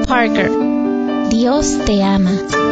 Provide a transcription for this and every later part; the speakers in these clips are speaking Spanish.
Parker. Dios te ama.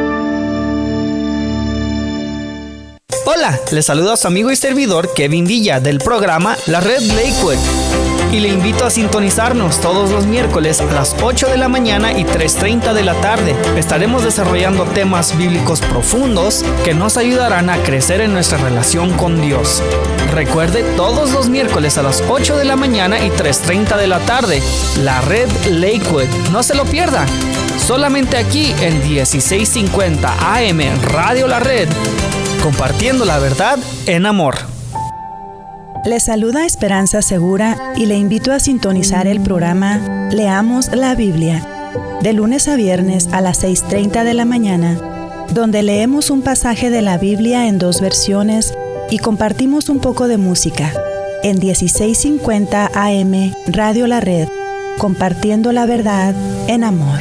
Hola, les saluda a su amigo y servidor Kevin Villa del programa La Red Lakewood y le invito a sintonizarnos todos los miércoles a las 8 de la mañana y 3:30 de la tarde. Estaremos desarrollando temas bíblicos profundos que nos ayudarán a crecer en nuestra relación con Dios. Recuerde, todos los miércoles a las 8 de la mañana y 3:30 de la tarde, La Red Lakewood. No se lo pierda. Solamente aquí en 1650 AM Radio La Red, compartiendo la verdad en amor. Le saluda Esperanza Segura y le invito a sintonizar el programa Leamos la Biblia, de lunes a viernes a las 6:30 de la mañana, donde leemos un pasaje de la Biblia en 2 versiones y compartimos un poco de música, en 1650 AM Radio La Red, compartiendo la verdad en amor.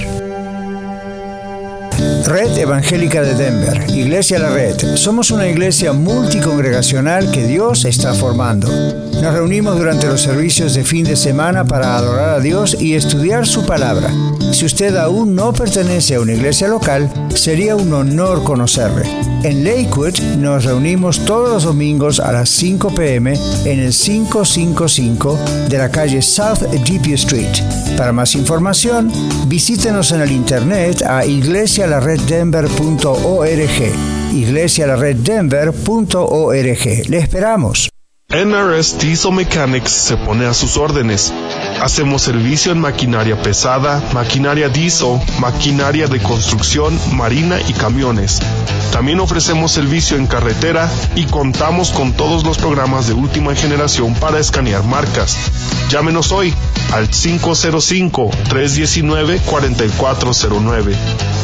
Red Evangélica de Denver, Iglesia La Red. Somos una iglesia multicongregacional que Dios está formando. Nos reunimos durante los servicios de fin de semana para adorar a Dios y estudiar su palabra. Si usted aún no pertenece a una iglesia local, sería un honor conocerle. En Lakewood nos reunimos todos los domingos a las 5 p.m. en el 555 de la calle South Deepey Street. Para más información, visítenos en el internet a iglesialareddenver.org. iglesialareddenver.org. Le esperamos. NRS Diesel Mechanics se pone a sus órdenes. Hacemos servicio en maquinaria pesada, maquinaria diesel, maquinaria de construcción, marina y camiones. También ofrecemos servicio en carretera y contamos con todos los programas de última generación para escanear marcas. Llámenos hoy al 505-319-4409,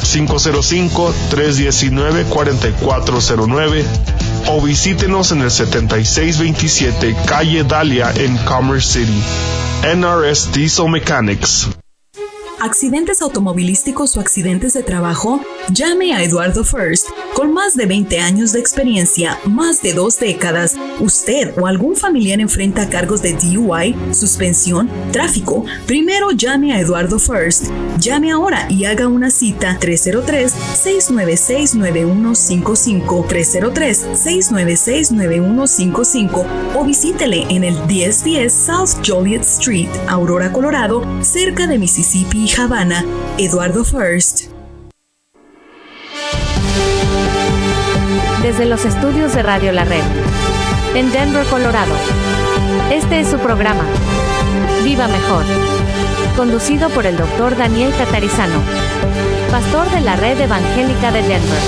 505-319-4409 o visítenos en el 7627 Calle Dahlia en Commerce City. NRS Diesel Mechanics. ¿Accidentes automovilísticos o accidentes de trabajo? Llame a Eduardo First. Con más de 20 años de experiencia, más de 2 décadas, usted o algún familiar enfrenta cargos de DUI, suspensión, tráfico. Primero llame a Eduardo First. Llame ahora y haga una cita 303-696-9155, 303-696-9155 o visítele en el 1010 South Joliet Street, Aurora, Colorado, cerca de Mississippi y Havana. Eduardo First. Desde los estudios de Radio La Red, en Denver, Colorado, este es su programa, Viva Mejor, conducido por el Dr. Daniel Catarizano, pastor de la Red Evangélica de Denver.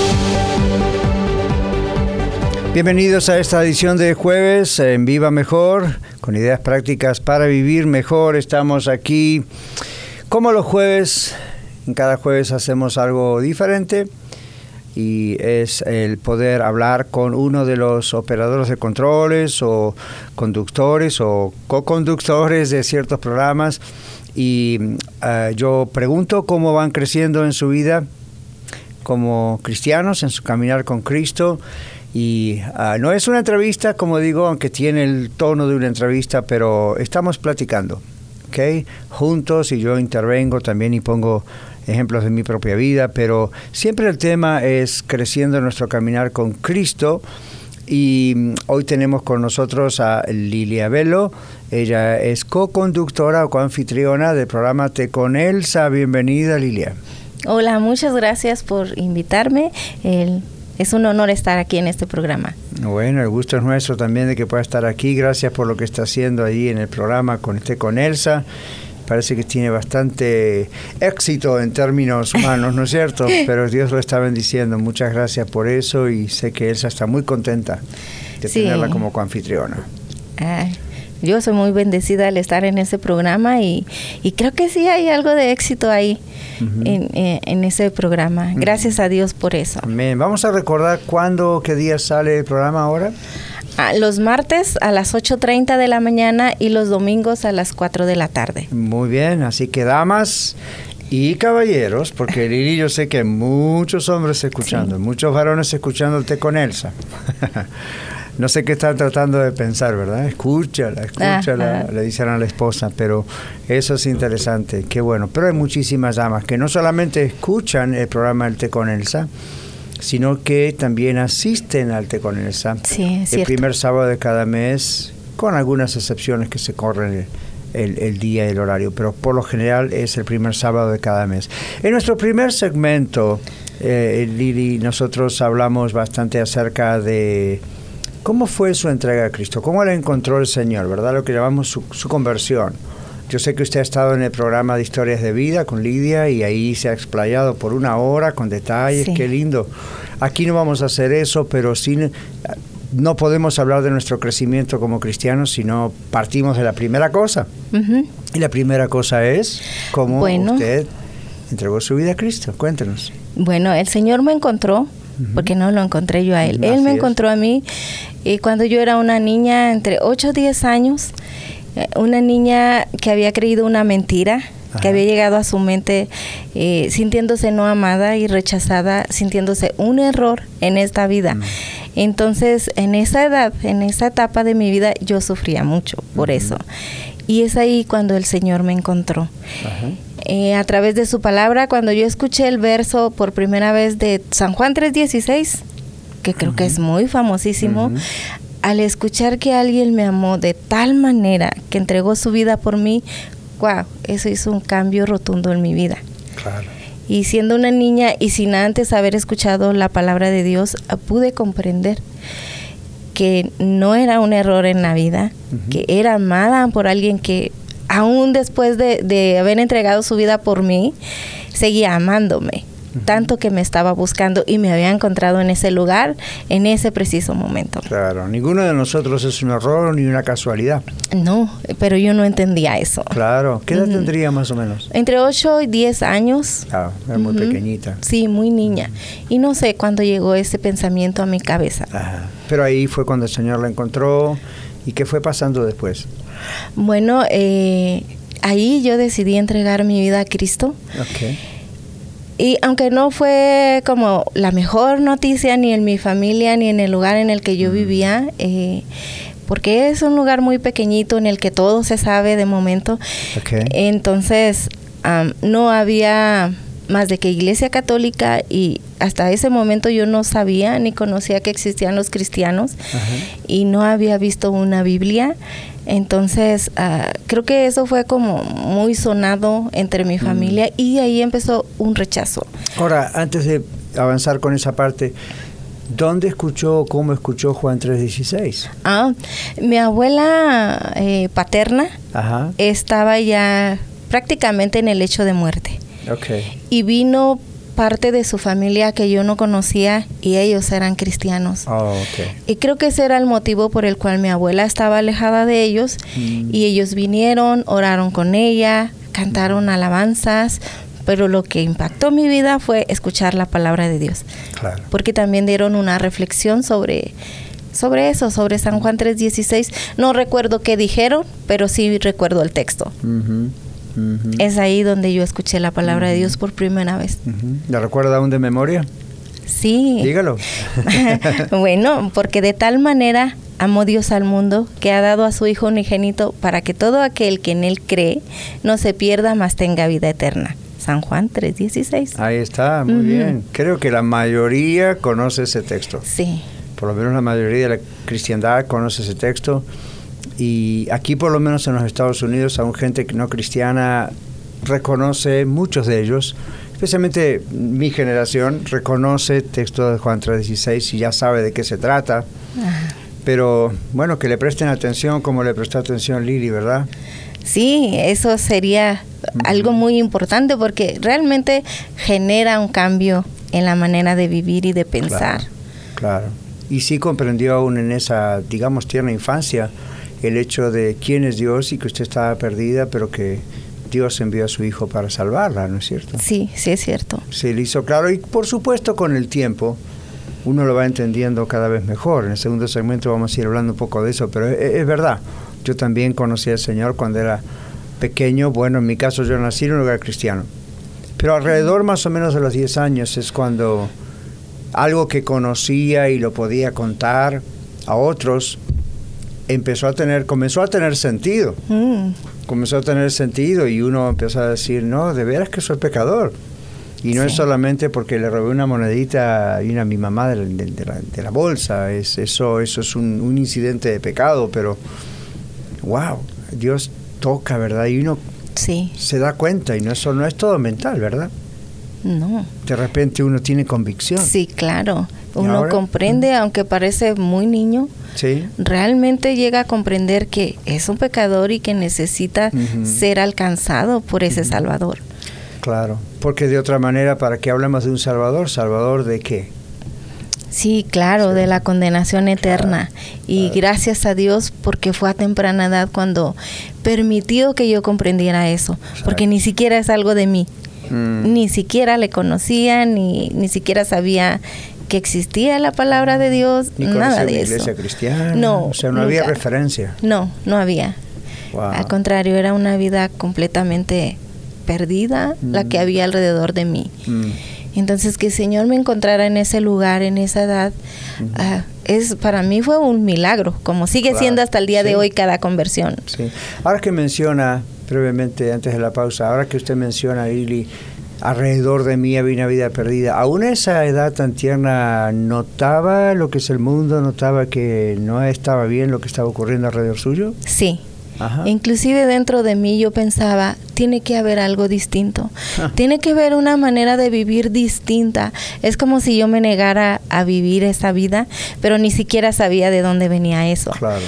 Bienvenidos a esta edición de jueves en Viva Mejor, con ideas prácticas para vivir mejor. Estamos aquí como los jueves. En cada jueves hacemos algo diferente y es el poder hablar con uno de los operadores de controles o conductores o co-conductores de ciertos programas y yo pregunto cómo van creciendo en su vida como cristianos, en su caminar con Cristo. Y no es una entrevista, como digo, aunque tiene el tono de una entrevista, pero estamos platicando, ¿ok? Juntos, y yo intervengo también y pongo ejemplos de mi propia vida, pero siempre el tema es creciendo en nuestro caminar con Cristo. Y hoy tenemos con nosotros a Lilia Velo. Ella es co-conductora o co-anfitriona del programa Te con Elsa. Bienvenida, Lilia. Hola, muchas gracias por invitarme. Es un honor estar aquí en este programa. Bueno, el gusto es nuestro también de que pueda estar aquí. Gracias por lo que está haciendo ahí en el programa con Elsa. Parece que tiene bastante éxito en términos humanos, ¿no es cierto? Pero Dios lo está bendiciendo. Muchas gracias por eso y sé que Elsa está muy contenta de tenerla como coanfitriona. Yo soy muy bendecida al estar en ese programa y creo que sí hay algo de éxito ahí en ese programa. Gracias a Dios por eso. Amén. Vamos a recordar qué día sale el programa ahora. Los martes a las 8:30 de la mañana y los domingos a las 4 de la tarde. Muy bien, así que damas y caballeros, porque Lili, yo sé que hay muchos hombres escuchando, muchos varones escuchándote con Elsa. No sé qué están tratando de pensar, ¿verdad? Escúchala, le dicen a la esposa, pero eso es interesante, qué bueno. Pero hay muchísimas damas que no solamente escuchan el programa del Té con Elsa, sino que también asisten al Té con Elsa. Sí, es cierto. El primer sábado de cada mes, con algunas excepciones que se corren el día y el horario, pero por lo general es el primer sábado de cada mes. En nuestro primer segmento, Lili, nosotros hablamos bastante acerca de cómo fue su entrega a Cristo, cómo la encontró el Señor, ¿verdad? Lo que llamamos su conversión. Yo sé que usted ha estado en el programa de Historias de Vida con Lidia y ahí se ha explayado por 1 hora con detalles, sí. Qué lindo. Aquí no vamos a hacer eso, pero sí no podemos hablar de nuestro crecimiento como cristianos si no partimos de la primera cosa. Uh-huh. Y la primera cosa es cómo usted entregó su vida a Cristo. Cuéntenos. Bueno, el Señor me encontró, porque no lo encontré yo a Él. Él me encontró a mí cuando yo era una niña entre 8 o 10 años, una niña que había creído una mentira, que había llegado a su mente sintiéndose no amada y rechazada, sintiéndose un error en esta vida. Entonces, en esa edad, en esa etapa de mi vida, yo sufría mucho por eso. Y es ahí cuando el Señor me encontró. A través de su palabra, cuando yo escuché el verso por primera vez de San Juan 3:16, que creo que es muy famosísimo, al escuchar que alguien me amó de tal manera que entregó su vida por mí, wow, eso hizo un cambio rotundo en mi vida. Claro. Y siendo una niña y sin antes haber escuchado la palabra de Dios, pude comprender que no era un error en la vida, que era amada por alguien que aún después de haber entregado su vida por mí, seguía amándome, tanto que me estaba buscando y me había encontrado en ese lugar, en ese preciso momento. Claro, ninguno de nosotros es un error ni una casualidad. No, pero yo no entendía eso. Claro, ¿qué edad tendría más o menos? Entre 8 y 10 años. Ah, era muy pequeñita. Sí, muy niña. Y no sé cuándo llegó ese pensamiento a mi cabeza. Ajá. Pero ahí fue cuando el Señor la encontró. ¿Y qué fue pasando después? Bueno, ahí yo decidí entregar mi vida a Cristo. Okay. Y aunque no fue como la mejor noticia ni en mi familia ni en el lugar en el que yo vivía, porque es un lugar muy pequeñito en el que todo se sabe de momento. Okay. Entonces, no había más de que Iglesia Católica, y hasta ese momento yo no sabía ni conocía que existían los cristianos. Y no había visto una Biblia. Entonces, creo que eso fue como muy sonado entre mi familia y ahí empezó un rechazo. Ahora, antes de avanzar con esa parte, ¿dónde escuchó, cómo escuchó Juan 3:16? Mi abuela paterna estaba ya prácticamente en el lecho de muerte. Okay. Y vino parte de su familia que yo no conocía y ellos eran cristianos. Okay. Y creo que ese era el motivo por el cual mi abuela estaba alejada de ellos y ellos vinieron, oraron con ella, cantaron alabanzas, pero lo que impactó mi vida fue escuchar la palabra de Dios. Claro. Porque también dieron una reflexión sobre eso, sobre San Juan 3:16. No recuerdo qué dijeron, pero sí recuerdo el texto. Es ahí donde yo escuché la palabra de Dios por primera vez. ¿La recuerda aún de memoria? Sí. Dígalo. Bueno, porque de tal manera amó Dios al mundo que ha dado a su Hijo unigénito para que todo aquel que en Él cree no se pierda, mas tenga vida eterna. San Juan 3:16. Ahí está, muy bien. Creo que la mayoría conoce ese texto. Sí. Por lo menos la mayoría de la cristiandad conoce ese texto. Y aquí, por lo menos en los Estados Unidos, aún gente no cristiana reconoce, muchos de ellos, especialmente mi generación, reconoce el texto de Juan 3:16 y ya sabe de qué se trata. Pero bueno, que le presten atención como le prestó atención Lili, ¿verdad? Sí, eso sería algo muy importante porque realmente genera un cambio en la manera de vivir y de pensar. Claro. Y sí comprendió aún en esa, digamos, tierna infancia el hecho de quién es Dios y que usted estaba perdida, pero que Dios envió a su Hijo para salvarla, ¿no es cierto? Sí, sí es cierto. Se le hizo claro y por supuesto con el tiempo uno lo va entendiendo cada vez mejor. En el segundo segmento vamos a ir hablando un poco de eso, pero es verdad. Yo también conocí al Señor cuando era pequeño. Bueno, en mi caso yo nací en un lugar cristiano. Pero alrededor más o menos de los 10 años es cuando algo que conocía y lo podía contar a otros comenzó a tener sentido. Comenzó a tener sentido y uno empezó a decir, no, de veras que soy pecador. Y no es solamente porque le robé una monedita a mi mamá de la bolsa. Eso es un incidente de pecado, pero wow, Dios toca, ¿verdad? Y uno se da cuenta, y no es todo mental, ¿verdad? No. De repente uno tiene convicción. Sí, claro. Uno comprende, aunque parece muy niño, realmente llega a comprender que es un pecador y que necesita ser alcanzado por ese Salvador. Claro, porque de otra manera, ¿para qué hablamos de un Salvador? ¿Salvador de qué? Sí, claro, de la condenación eterna. Y gracias a Dios porque fue a temprana edad cuando permitió que yo comprendiera eso. Porque ni siquiera es algo de mí. Ni siquiera le conocía, ni siquiera sabía que existía la palabra de Dios, ni nada de una eso. iglesia cristiana. No, o sea, no había referencia. No había. Wow. Al contrario, era una vida completamente perdida la que había alrededor de mí. Entonces, que el Señor me encontrara en ese lugar, en esa edad, para mí fue un milagro, como sigue siendo hasta el día de hoy cada conversión. Sí. Ahora que menciona, brevemente, antes de la pausa, ahora que usted menciona, Lili, alrededor de mí había una vida perdida, ¿aún a esa edad tan tierna notaba lo que es el mundo, notaba que no estaba bien lo que estaba ocurriendo alrededor suyo? Sí. Ajá. Inclusive dentro de mí yo pensaba, tiene que haber algo distinto, tiene que haber una manera de vivir distinta. Es como si yo me negara a vivir esa vida, pero ni siquiera sabía de dónde venía eso. Claro.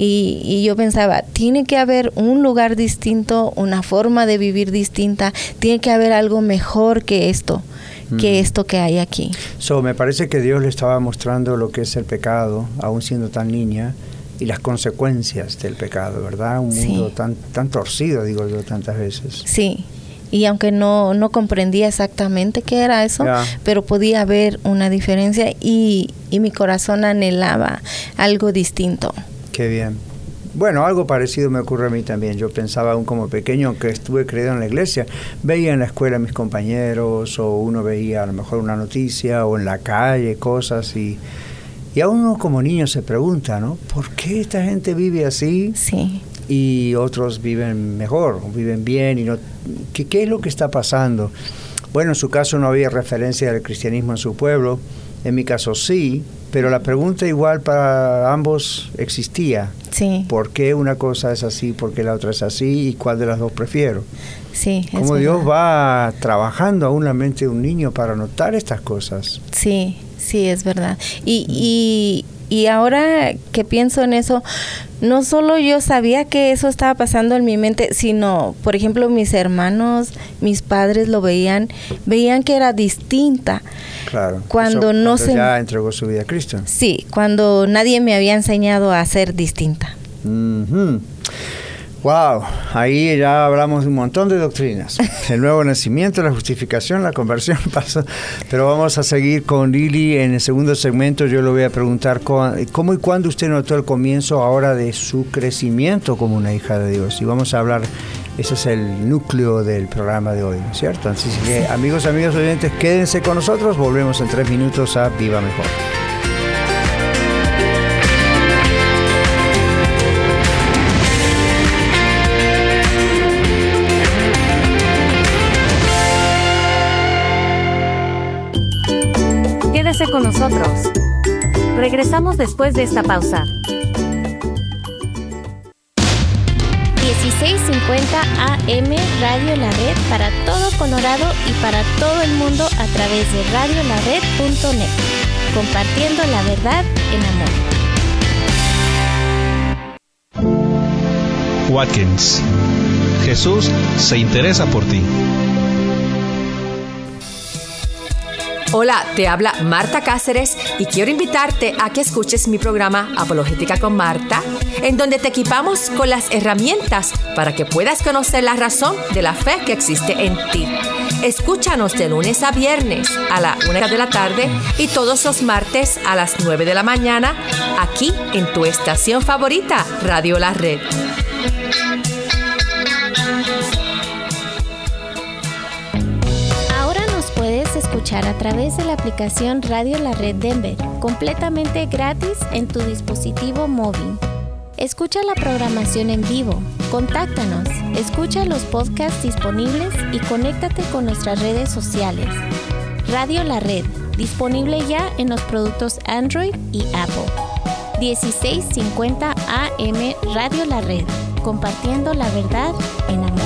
Y yo pensaba, tiene que haber un lugar distinto, una forma de vivir distinta, tiene que haber algo mejor que esto que hay aquí. Me parece que Dios le estaba mostrando lo que es el pecado, aún siendo tan niña, y las consecuencias del pecado, ¿verdad? Un mundo tan torcido, digo yo, tantas veces. Sí, y aunque no comprendía exactamente qué era eso, pero podía ver una diferencia y mi corazón anhelaba algo distinto. Qué bien. Bueno, algo parecido me ocurre a mí también. Yo pensaba aún como pequeño, aunque estuve creído en la iglesia, veía en la escuela a mis compañeros, o uno veía a lo mejor una noticia, o en la calle cosas, y a uno como niño se pregunta, ¿no? ¿Por qué esta gente vive así? Sí. Y otros viven mejor, viven bien, y no. ¿Qué es lo que está pasando? Bueno, en su caso no había referencia del cristianismo en su pueblo, en mi caso sí, pero la pregunta igual para ambos existía. Sí. ¿Por qué una cosa es así, por qué la otra es así, y cuál de las dos prefiero? Sí. Cómo Dios va trabajando aún la mente de un niño para notar estas cosas. Sí, es verdad. Y ahora que pienso en eso, no solo yo sabía que eso estaba pasando en mi mente, sino, por ejemplo, mis hermanos, mis padres lo veían que era distinta. Claro. Cuando ya entregó su vida a Cristo. Sí, cuando nadie me había enseñado a ser distinta. Wow, ahí ya hablamos de un montón de doctrinas. El nuevo nacimiento, la justificación, la conversión, pero vamos a seguir con Lili en el segundo segmento. Yo le voy a preguntar cómo y cuándo usted notó el comienzo ahora de su crecimiento como una hija de Dios. Y vamos a hablar, ese es el núcleo del programa de hoy, ¿no es cierto? Así que amigos oyentes, quédense con nosotros. Volvemos en 3 minutos a Viva Mejor. Quédese con nosotros. Regresamos después de esta pausa. 1650 AM Radio La Red para todo Colorado y para todo el mundo a través de radiolared.net. Compartiendo la verdad en amor. Watkins. Jesús se interesa por ti. Hola, te habla Marta Cáceres y quiero invitarte a que escuches mi programa Apologética con Marta, en donde te equipamos con las herramientas para que puedas conocer la razón de la fe que existe en ti. Escúchanos de lunes a viernes a la 1 de la tarde y todos los martes a las 9 de la mañana, aquí en tu estación favorita, Radio La Red. Ahora nos puedes escuchar escuchar a través de la aplicación Radio La Red Denver, completamente gratis en tu dispositivo móvil. Escucha la programación en vivo, contáctanos, escucha los podcasts disponibles y conéctate con nuestras redes sociales. Radio La Red, disponible ya en los productos Android y Apple. 1650 AM Radio La Red, compartiendo la verdad en amor.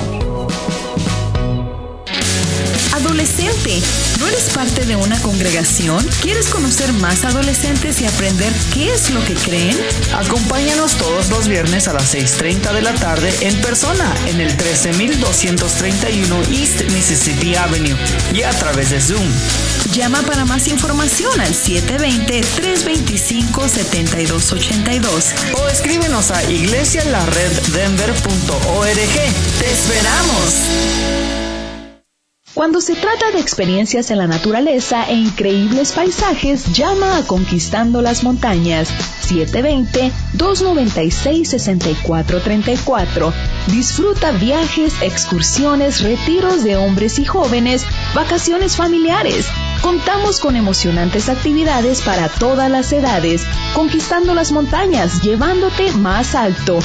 Adolescente, ¿no eres parte de una congregación? ¿Quieres conocer más adolescentes y aprender qué es lo que creen? Acompáñanos todos los viernes a las 6:30 de la tarde en persona en el 13231 East Mississippi Avenue y a través de Zoom. Llama para más información al 720-325-7282 o escríbenos a iglesialareddenver.org. ¡Te esperamos! Cuando se trata de experiencias en la naturaleza e increíbles paisajes, llama a Conquistando las Montañas, 720-296-6434. Disfruta viajes, excursiones, retiros de hombres y jóvenes, vacaciones familiares. Contamos con emocionantes actividades para todas las edades. Conquistando las Montañas, llevándote más alto.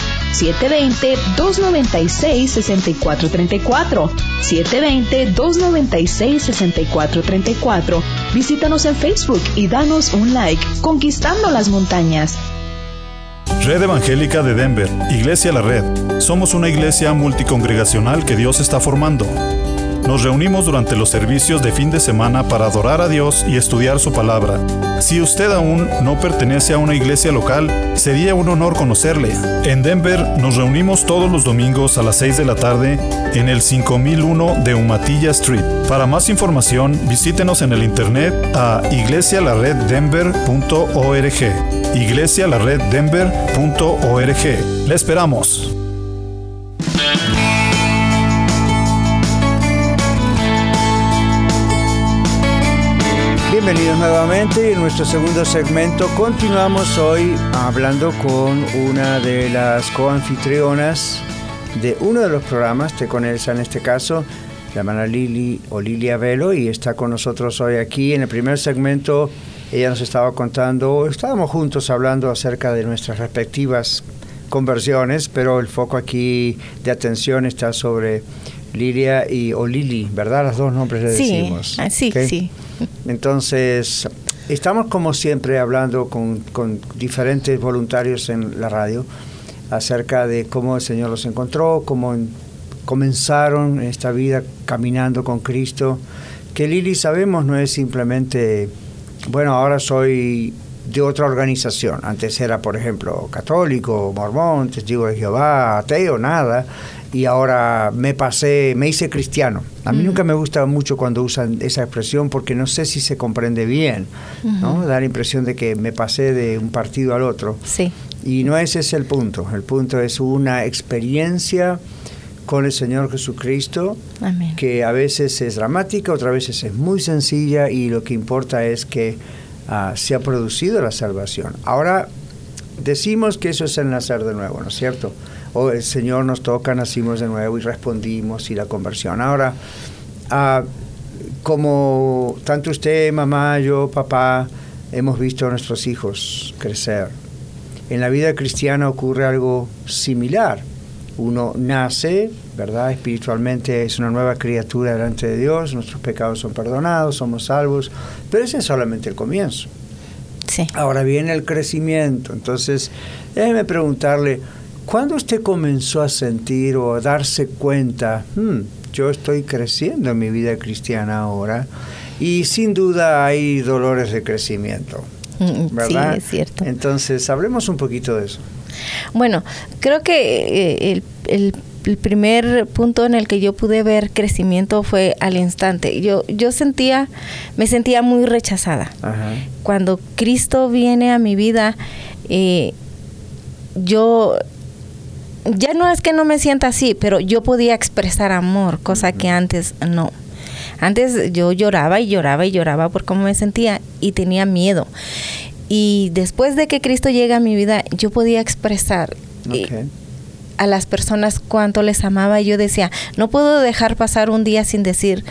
720-296-6434. 720-296-6434. Visítanos en Facebook y danos un like. Conquistando las Montañas. Red Evangélica de Denver, Iglesia La Red. Somos una iglesia multicongregacional que Dios está formando. Nos reunimos durante los servicios de fin de semana para adorar a Dios y estudiar su palabra. Si usted aún no pertenece a una iglesia local, sería un honor conocerle. En Denver nos reunimos todos los domingos a las 6 de la tarde en el 5001 de Umatilla Street. Para más información, visítenos en el internet a iglesialareddenver.org. iglesialareddenver.org. ¡Le esperamos! Bienvenidos nuevamente. En nuestro segundo segmento continuamos hoy hablando con una de las coanfitrionas de uno de los programas, Té con Elsa en este caso, la hermana Lilia Velo, y está con nosotros hoy aquí. En el primer segmento ella nos estaba contando, estábamos juntos hablando acerca de nuestras respectivas conversiones, pero el foco aquí de atención está sobre Lilia o Lili, ¿verdad? Los dos nombres le decimos. Sí, ¿okay? Sí. Entonces, estamos como siempre hablando con diferentes voluntarios en la radio acerca de cómo el Señor los encontró, cómo comenzaron esta vida caminando con Cristo, que Lili, sabemos, no es simplemente, bueno, ahora soy de otra organización. Antes era, por ejemplo, católico, mormón, testigo de Jehová, ateo, nada. Y ahora me hice cristiano. A mí nunca me gusta mucho cuando usan esa expresión porque no sé si se comprende bien, ¿no? Da la impresión de que me pasé de un partido al otro. Sí. Y no ese es el punto. El punto es una experiencia con el Señor Jesucristo. Amén. Que a veces es dramática, otras veces es muy sencilla, y lo que importa es que se ha producido la salvación. Ahora, decimos que eso es el nacer de nuevo, ¿no es cierto? O el Señor nos toca, nacimos de nuevo y respondimos, y la conversión. Ahora, como tanto usted, mamá, yo, papá, hemos visto a nuestros hijos crecer, en la vida cristiana ocurre algo similar. Uno nace, ¿verdad? Espiritualmente es una nueva criatura delante de Dios, nuestros pecados son perdonados, somos salvos, pero ese es solamente el comienzo. Sí. Ahora viene el crecimiento. Entonces, déjeme preguntarle, ¿cuándo usted comenzó a sentir o a darse cuenta, yo estoy creciendo en mi vida cristiana ahora? Y sin duda hay dolores de crecimiento, ¿verdad? Sí, es cierto. Entonces, hablemos un poquito de eso. Bueno, creo que el primer punto en el que yo pude ver crecimiento fue al instante. Yo me sentía muy rechazada. Ajá. Cuando Cristo viene a mi vida, yo ya no es que no me sienta así, pero yo podía expresar amor, cosa que antes no. Antes yo lloraba y lloraba y lloraba por cómo me sentía y tenía miedo. Y después de que Cristo llega a mi vida, yo podía expresar a las personas cuánto les amaba. Y yo decía, no puedo dejar pasar un día sin decir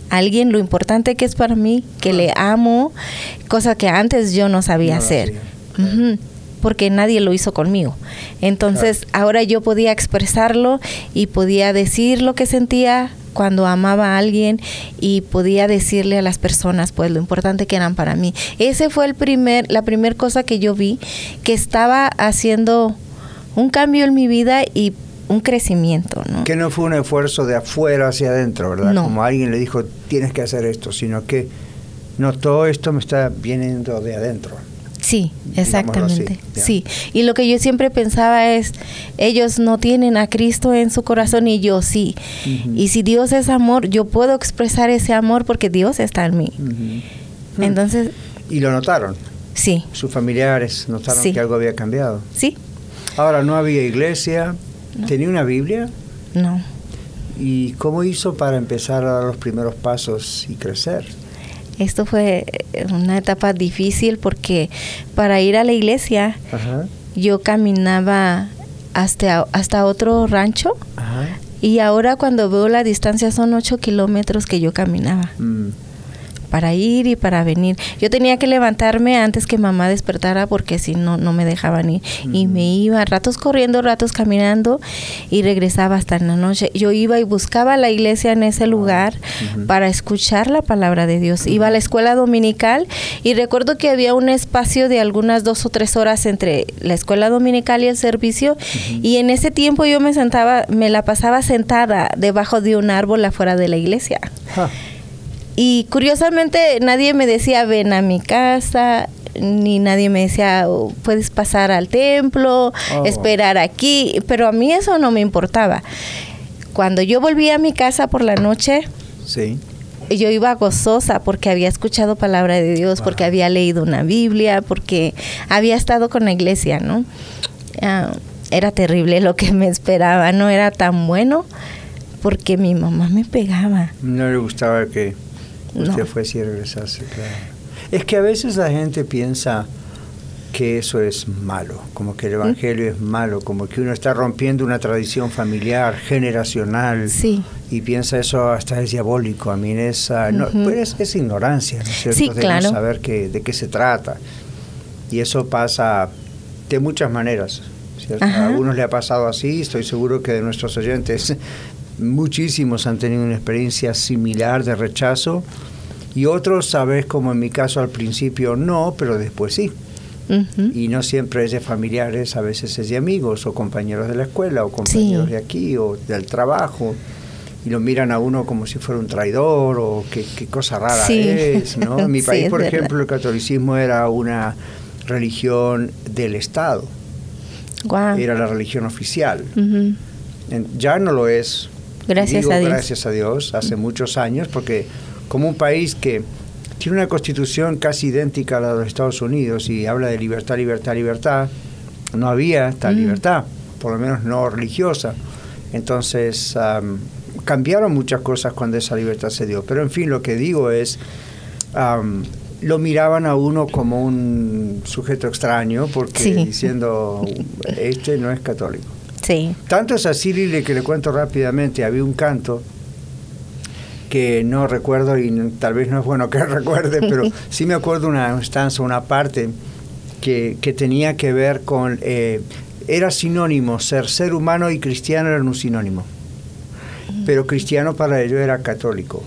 alguien lo importante que es para mí, que le amo, cosa que antes yo no sabía hacer. Porque nadie lo hizo conmigo. Entonces, ahora yo podía expresarlo y podía decir lo que sentía cuando amaba a alguien y podía decirle a las personas pues lo importante que eran para mí. Ese fue la primer cosa que yo vi que estaba haciendo un cambio en mi vida y un crecimiento, ¿no? Que no fue un esfuerzo de afuera hacia adentro, ¿verdad? No. Como alguien le dijo, tienes que hacer esto, sino que no, todo esto me está viniendo de adentro. Sí, exactamente. Sí, y lo que yo siempre pensaba es, ellos no tienen a Cristo en su corazón y yo sí. Y si Dios es amor, yo puedo expresar ese amor porque Dios está en mí. Entonces... ¿Y lo notaron? Sí. ¿Sus familiares notaron que algo había cambiado? Sí. Ahora, ¿no había iglesia? No. ¿Tenía una Biblia? No. ¿Y cómo hizo para empezar a dar los primeros pasos y crecer? Esto fue una etapa difícil porque para ir a la iglesia yo caminaba hasta otro rancho y ahora cuando veo la distancia son 8 kilómetros que yo caminaba. Para ir y para venir. Yo tenía que levantarme antes que mamá despertara porque si no, no me dejaban ir. Y me iba ratos corriendo, ratos caminando y regresaba hasta en la noche. Yo iba y buscaba la iglesia en ese lugar para escuchar la palabra de Dios. Iba a la escuela dominical y recuerdo que había un espacio de algunas 2 o 3 horas entre la escuela dominical y el servicio y en ese tiempo yo me la pasaba sentada debajo de un árbol afuera de la iglesia. Y curiosamente nadie me decía ven a mi casa, ni nadie me decía puedes pasar al templo, esperar aquí, pero a mí eso no me importaba. Cuando yo volví a mi casa por la noche, yo iba gozosa porque había escuchado palabra de Dios, porque había leído una Biblia, porque había estado con la iglesia, ¿no? Era terrible lo que me esperaba, no era tan bueno porque mi mamá me pegaba. No le gustaba que usted fuese y regresase, claro. Es que a veces la gente piensa que eso es malo, como que el evangelio es malo, como que uno está rompiendo una tradición familiar, generacional, y piensa eso hasta es diabólico. A mí es ignorancia, ¿no es cierto? Sí, claro. De no saber de qué se trata. Y eso pasa de muchas maneras, ¿cierto? A algunos le ha pasado así, estoy seguro que de nuestros oyentes muchísimos han tenido una experiencia similar de rechazo y otros, sabes, como en mi caso al principio no, pero después sí. Y no siempre es de familiares, a veces es de amigos o compañeros de la escuela o compañeros de aquí o del trabajo y lo miran a uno como si fuera un traidor o qué cosa rara es, ¿no? En mi país, por ejemplo, el catolicismo era una religión del Estado. Era la religión oficial. Ya no lo es. Gracias a Dios, hace muchos años, porque como un país que tiene una constitución casi idéntica a la de los Estados Unidos y habla de libertad, libertad, libertad, no había tal libertad, por lo menos no religiosa. Entonces, cambiaron muchas cosas cuando esa libertad se dio. Pero en fin, lo que digo es, lo miraban a uno como un sujeto extraño, porque diciendo, este no es católico. Sí. Tanto es así, Lili, que le cuento rápidamente, había un canto que no recuerdo y tal vez no es bueno que recuerde, pero sí me acuerdo una stanza, una parte que tenía que ver con, era sinónimo, ser humano y cristiano eran un sinónimo, pero cristiano para ello era católico.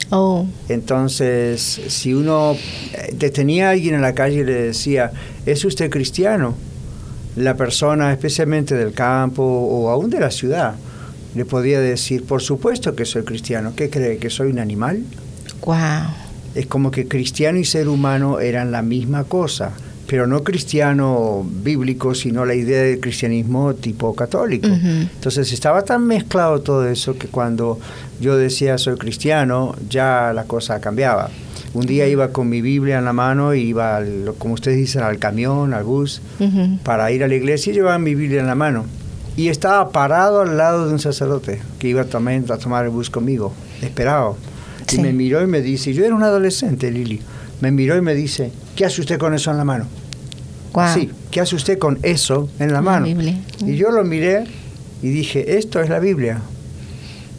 Entonces, si uno detenía a alguien en la calle y le decía, ¿es usted cristiano? La persona, especialmente del campo o aún de la ciudad, le podía decir, por supuesto que soy cristiano. ¿Qué cree? ¿Que soy un animal? Wow. Es como que cristiano y ser humano eran la misma cosa, pero no cristiano bíblico, sino la idea del cristianismo tipo católico. Entonces estaba tan mezclado todo eso que cuando yo decía soy cristiano, ya la cosa cambiaba. Un día iba con mi Biblia en la mano y iba, como ustedes dicen, al camión, al bus, para ir a la iglesia y llevaba mi Biblia en la mano. Y estaba parado al lado de un sacerdote que iba también a tomar el bus conmigo, esperado. Y me miró y me dice, yo era un adolescente, Lili, me miró y me dice, ¿qué hace usted con eso en la mano? Sí, ¿qué hace usted con eso en la mano? Y yo lo miré y dije, esto es la Biblia.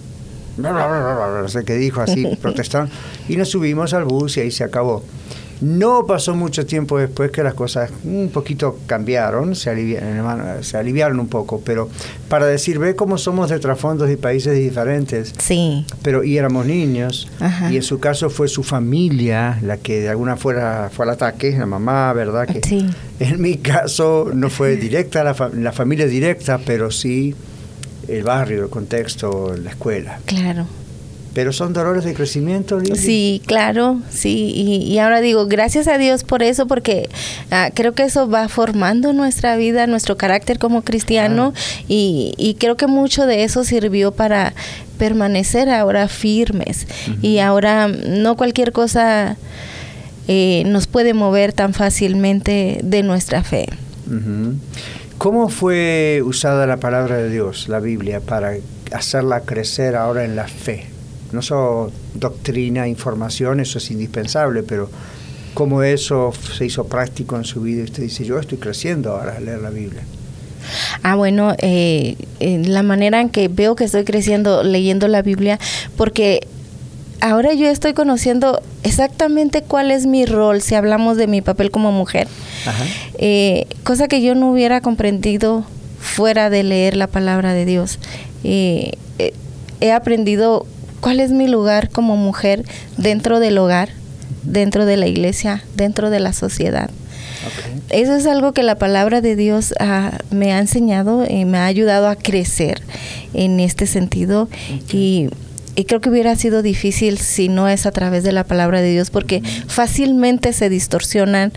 no sé qué dijo, así protestaron, y nos subimos al bus y ahí se acabó. No pasó mucho tiempo después que las cosas un poquito cambiaron, se aliviaron un poco, pero para decir, ve cómo somos de trasfondos y países diferentes. Sí. Pero y éramos niños, Ajá. Y en su caso fue su familia la que de alguna forma fue al ataque, la mamá, ¿verdad? Que sí. En mi caso no fue directa, la familia directa, pero sí el barrio, el contexto, la escuela. Claro. Pero son dolores de crecimiento, Lili. Sí, claro, sí. Y ahora digo, gracias a Dios por eso, porque creo que eso va formando nuestra vida, nuestro carácter como cristiano, y creo que mucho de eso sirvió para permanecer ahora firmes. Uh-huh. Y ahora no cualquier cosa nos puede mover tan fácilmente de nuestra fe. Uh-huh. ¿Cómo fue usada la palabra de Dios, la Biblia, para hacerla crecer ahora en la fe? No solo doctrina, información, eso es indispensable, pero cómo eso se hizo práctico en su vida y usted dice, yo estoy creciendo ahora al leer la Biblia. Bueno, la manera en que veo que estoy creciendo leyendo la Biblia, porque ahora yo estoy conociendo exactamente cuál es mi rol, si hablamos de mi papel como mujer. Ajá. Cosa que yo no hubiera comprendido fuera de leer la palabra de Dios. He aprendido cuál es mi lugar como mujer dentro del hogar, dentro de la iglesia, dentro de la sociedad. Okay. Eso es algo que la palabra de Dios me ha enseñado y me ha ayudado a crecer en este sentido. Okay. Y creo que hubiera sido difícil si no es a través de la palabra de Dios, porque fácilmente se distorsionan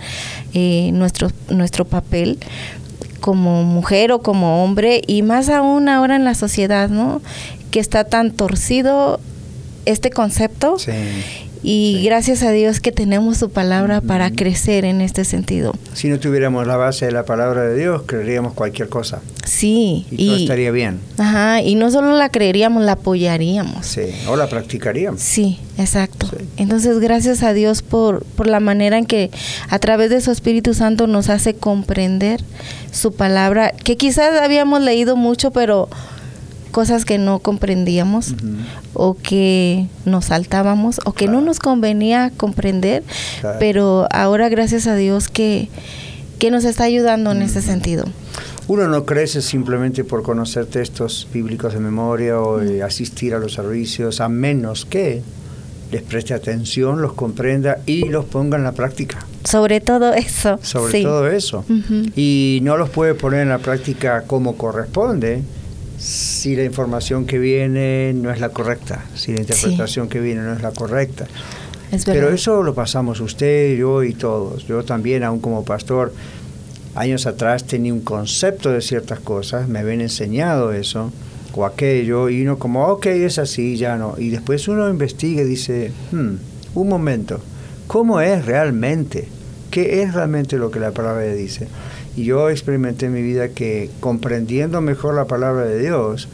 nuestro papel como mujer o como hombre, y más aún ahora en la sociedad, ¿no? Que está tan torcido este concepto. Sí. Y sí. Gracias a Dios que tenemos su palabra para crecer en este sentido. Si no tuviéramos la base de la palabra de Dios, creeríamos cualquier cosa. Sí. Y todo estaría bien. Ajá, y no solo la creeríamos, la apoyaríamos. Sí, o la practicaríamos. Sí, exacto. Sí. Entonces, gracias a Dios por la manera en que a través de su Espíritu Santo nos hace comprender su palabra, que quizás habíamos leído mucho, pero cosas que no comprendíamos, uh-huh, o que nos saltábamos, o que no nos convenía comprender, pero ahora gracias a Dios que nos está ayudando en ese sentido. Uno no crece simplemente por conocer textos bíblicos de memoria o asistir a los servicios, a menos que les preste atención, los comprenda y los ponga en la práctica. Sobre todo eso. Sobre todo eso. Uh-huh. Y no los puede poner en la práctica como corresponde si la información que viene no es la correcta, si la interpretación que viene no es la correcta. Es verdad. Pero eso lo pasamos usted, yo y todos. Yo también, aún como pastor, años atrás tenía un concepto de ciertas cosas, me habían enseñado eso o aquello, y uno como, ok, es así, ya no. Y después uno investiga y dice, un momento, ¿cómo es realmente? ¿Qué es realmente lo que la palabra dice? Y yo experimenté en mi vida que comprendiendo mejor la palabra de Dios,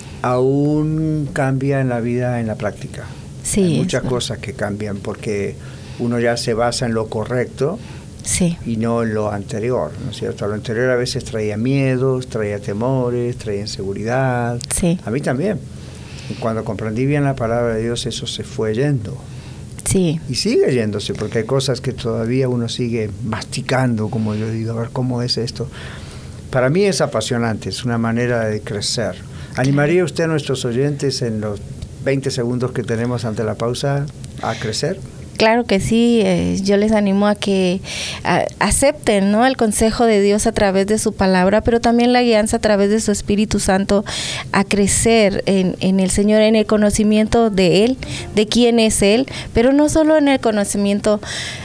aún cambia en la vida, en la práctica. Sí, hay muchas cosas que cambian porque uno ya se basa en lo correcto, sí, y no en lo anterior, ¿no es cierto? Lo anterior a veces traía miedos, traía temores, traía inseguridad. Sí. A mí también. Y cuando comprendí bien la palabra de Dios, eso se fue yendo. Sí. Y sigue yéndose, porque hay cosas que todavía uno sigue masticando, como yo digo, a ver cómo es esto. Para mí es apasionante, es una manera de crecer. ¿Animaría usted a nuestros oyentes en los 20 segundos que tenemos ante la pausa a crecer? Claro que sí, yo les animo a que acepten, ¿no?, el consejo de Dios a través de su palabra, pero también la guianza a través de su Espíritu Santo, a crecer en el Señor, en el conocimiento de Él, de quién es Él, pero no solo en el conocimiento,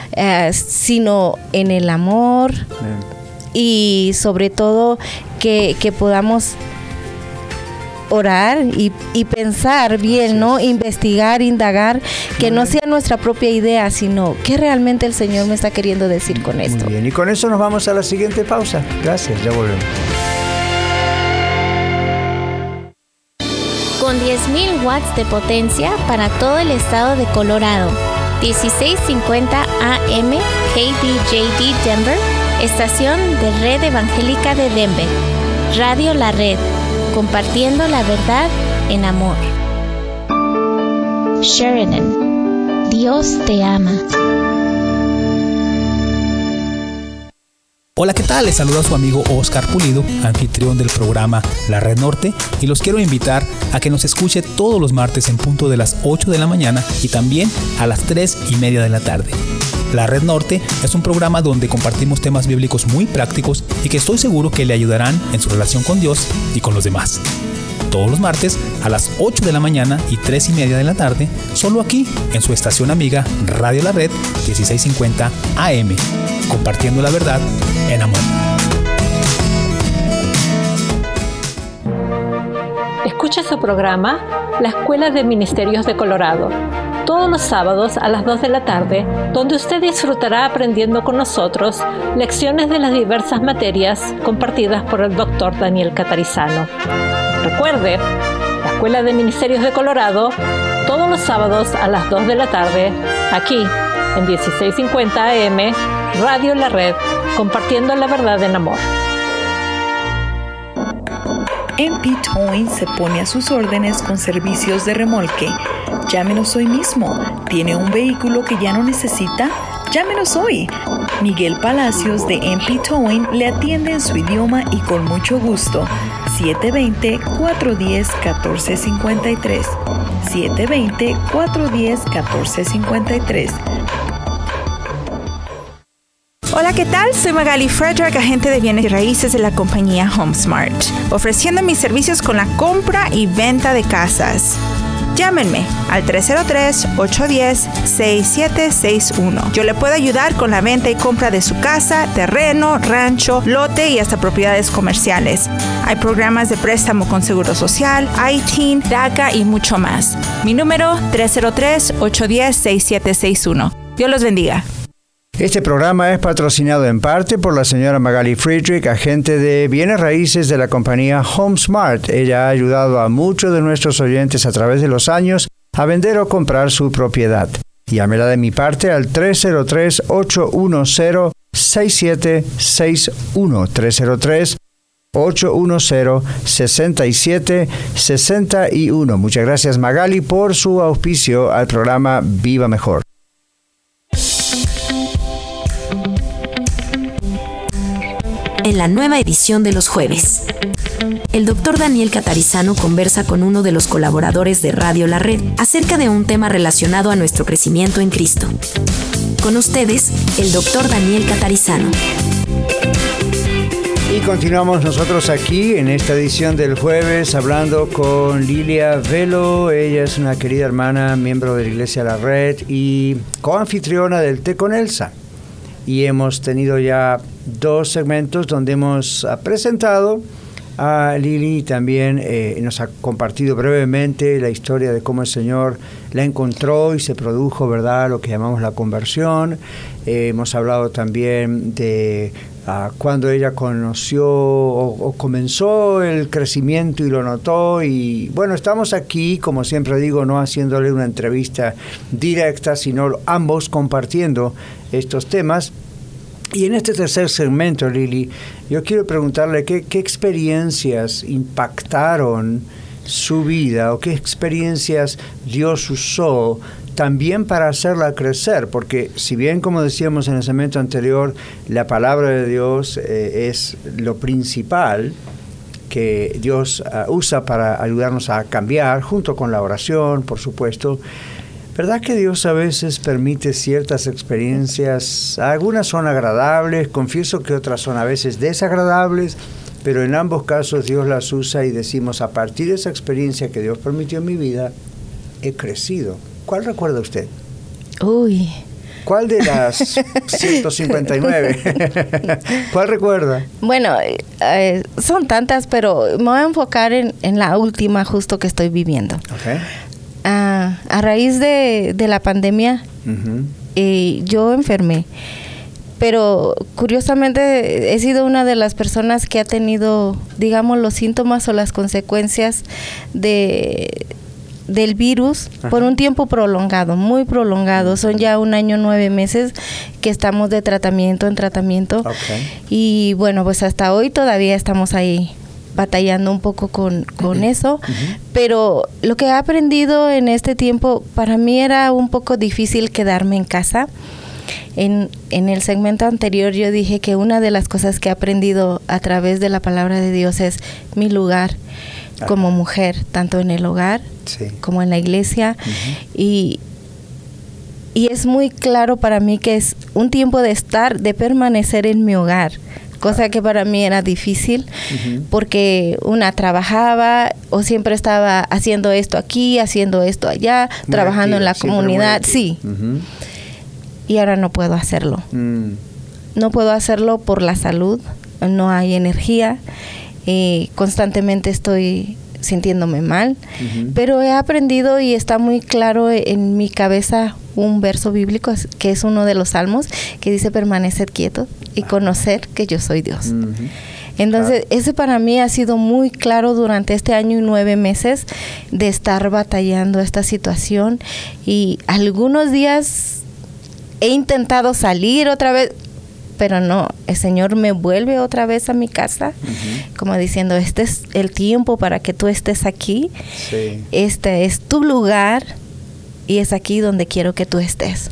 sino en el amor. Y sobre todo que podamos orar y pensar bien, ¿no? Investigar, indagar, que no sea nuestra propia idea, sino qué realmente el Señor me está queriendo decir con esto. Muy bien, y con eso nos vamos a la siguiente pausa. Gracias, ya volvemos. Con 10,000 watts de potencia para todo el estado de Colorado. 1650 AM KBJD Denver, estación de Red Evangélica de Denver. Radio La Red, compartiendo la verdad en amor. Sheridan. Dios te ama. Hola, ¿qué tal? Les saluda a su amigo Oscar Pulido, anfitrión del programa La Red Norte, y los quiero invitar a que nos escuche todos los martes en punto de las 8 de la mañana y también a las 3:30 de la tarde. La Red Norte es un programa donde compartimos temas bíblicos muy prácticos y que estoy seguro que le ayudarán en su relación con Dios y con los demás. Todos los martes a las 8 de la mañana y 3:30 de la tarde, solo aquí en su estación amiga Radio La Red 1650 AM, compartiendo la verdad en amor. Escucha su programa La Escuela de Ministerios de Colorado, todos los sábados a las 2 de la tarde, donde usted disfrutará aprendiendo con nosotros lecciones de las diversas materias compartidas por el Dr. Daniel Catarizano. Recuerde, la Escuela de Ministerios de Colorado, todos los sábados a las 2 de la tarde, aquí en 1650 AM, Radio La Red, compartiendo la verdad en amor. MP Towing se pone a sus órdenes con servicios de remolque. Llámenos hoy mismo. ¿Tiene un vehículo que ya no necesita? Llámenos hoy. Miguel Palacios de MP Towing le atiende en su idioma y con mucho gusto. 720-410-1453. 720-410-1453. Hola, ¿qué tal? Soy Magali Frederick, agente de bienes y raíces de la compañía HomeSmart, ofreciendo mis servicios con la compra y venta de casas. Llámenme al 303-810-6761. Yo le puedo ayudar con la venta y compra de su casa, terreno, rancho, lote y hasta propiedades comerciales. Hay programas de préstamo con Seguro Social, ITIN, DACA y mucho más. Mi número 303-810-6761. Dios los bendiga. Este programa es patrocinado en parte por la señora Magali Friedrich, agente de bienes raíces de la compañía HomeSmart. Ella ha ayudado a muchos de nuestros oyentes a través de los años a vender o comprar su propiedad. Llámela de mi parte al 303-810-6761. 303-810-6761. Muchas gracias, Magali, por su auspicio al programa Viva Mejor. En la nueva edición de los jueves, el Dr. Daniel Catarizano conversa con uno de los colaboradores de Radio La Red acerca de un tema relacionado a nuestro crecimiento en Cristo. Con ustedes, el Dr. Daniel Catarizano. Y continuamos nosotros aquí en esta edición del jueves hablando con Lilia Velo. Ella es una querida hermana, miembro de la Iglesia La Red y coanfitriona del Té con Elsa. Y hemos tenido ya 2 segmentos donde hemos presentado a Lili y también nos ha compartido brevemente la historia de cómo el Señor la encontró y se produjo, ¿verdad?, lo que llamamos la conversión. Hemos hablado también de cuando ella conoció o comenzó el crecimiento y lo notó. Y bueno, estamos aquí, como siempre digo, no haciéndole una entrevista directa, sino ambos compartiendo estos temas. Y en este tercer segmento, Lili, yo quiero preguntarle qué experiencias impactaron su vida o qué experiencias Dios usó también para hacerla crecer, porque si bien, como decíamos en el segmento anterior, la palabra de Dios es lo principal que Dios usa para ayudarnos a cambiar, junto con la oración, por supuesto, ¿verdad que Dios a veces permite ciertas experiencias? Algunas son agradables, confieso que otras son a veces desagradables, pero en ambos casos Dios las usa y decimos, a partir de esa experiencia que Dios permitió en mi vida, he crecido. ¿Cuál recuerda usted? Uy. ¿Cuál de las 159? ¿Cuál recuerda? Bueno, son tantas, pero me voy a enfocar en la última justo que estoy viviendo. Okay. A raíz de la pandemia, yo enfermé. Pero curiosamente he sido una de las personas que ha tenido, digamos, los síntomas o las consecuencias del virus por un tiempo prolongado, muy prolongado. Son ya 1 año 9 meses que estamos de tratamiento en tratamiento. Okay. Y bueno, pues hasta hoy todavía estamos ahí batallando un poco con eso, pero lo que he aprendido en este tiempo, para mí era un poco difícil quedarme en casa. En el segmento anterior yo dije que una de las cosas que he aprendido a través de la palabra de Dios es mi lugar como mujer, tanto en el hogar como en la iglesia, y es muy claro para mí que es un tiempo de permanecer en mi hogar, cosa que para mí era difícil, porque una trabajaba o siempre estaba haciendo esto aquí, haciendo esto allá, muy trabajando activa, en la comunidad, y ahora no puedo hacerlo. No puedo hacerlo por la salud, no hay energía, constantemente estoy sintiéndome mal, pero he aprendido y está muy claro en mi cabeza un verso bíblico que es uno de los salmos que dice: permaneced quietos y conocer que yo soy Dios. Entonces, ese para mí ha sido muy claro durante este año y 9 meses de estar batallando esta situación, y algunos días he intentado salir otra vez, pero no, el Señor me vuelve otra vez a mi casa, como diciendo: este es el tiempo para que tú estés aquí, este es tu lugar y es aquí donde quiero que tú estés.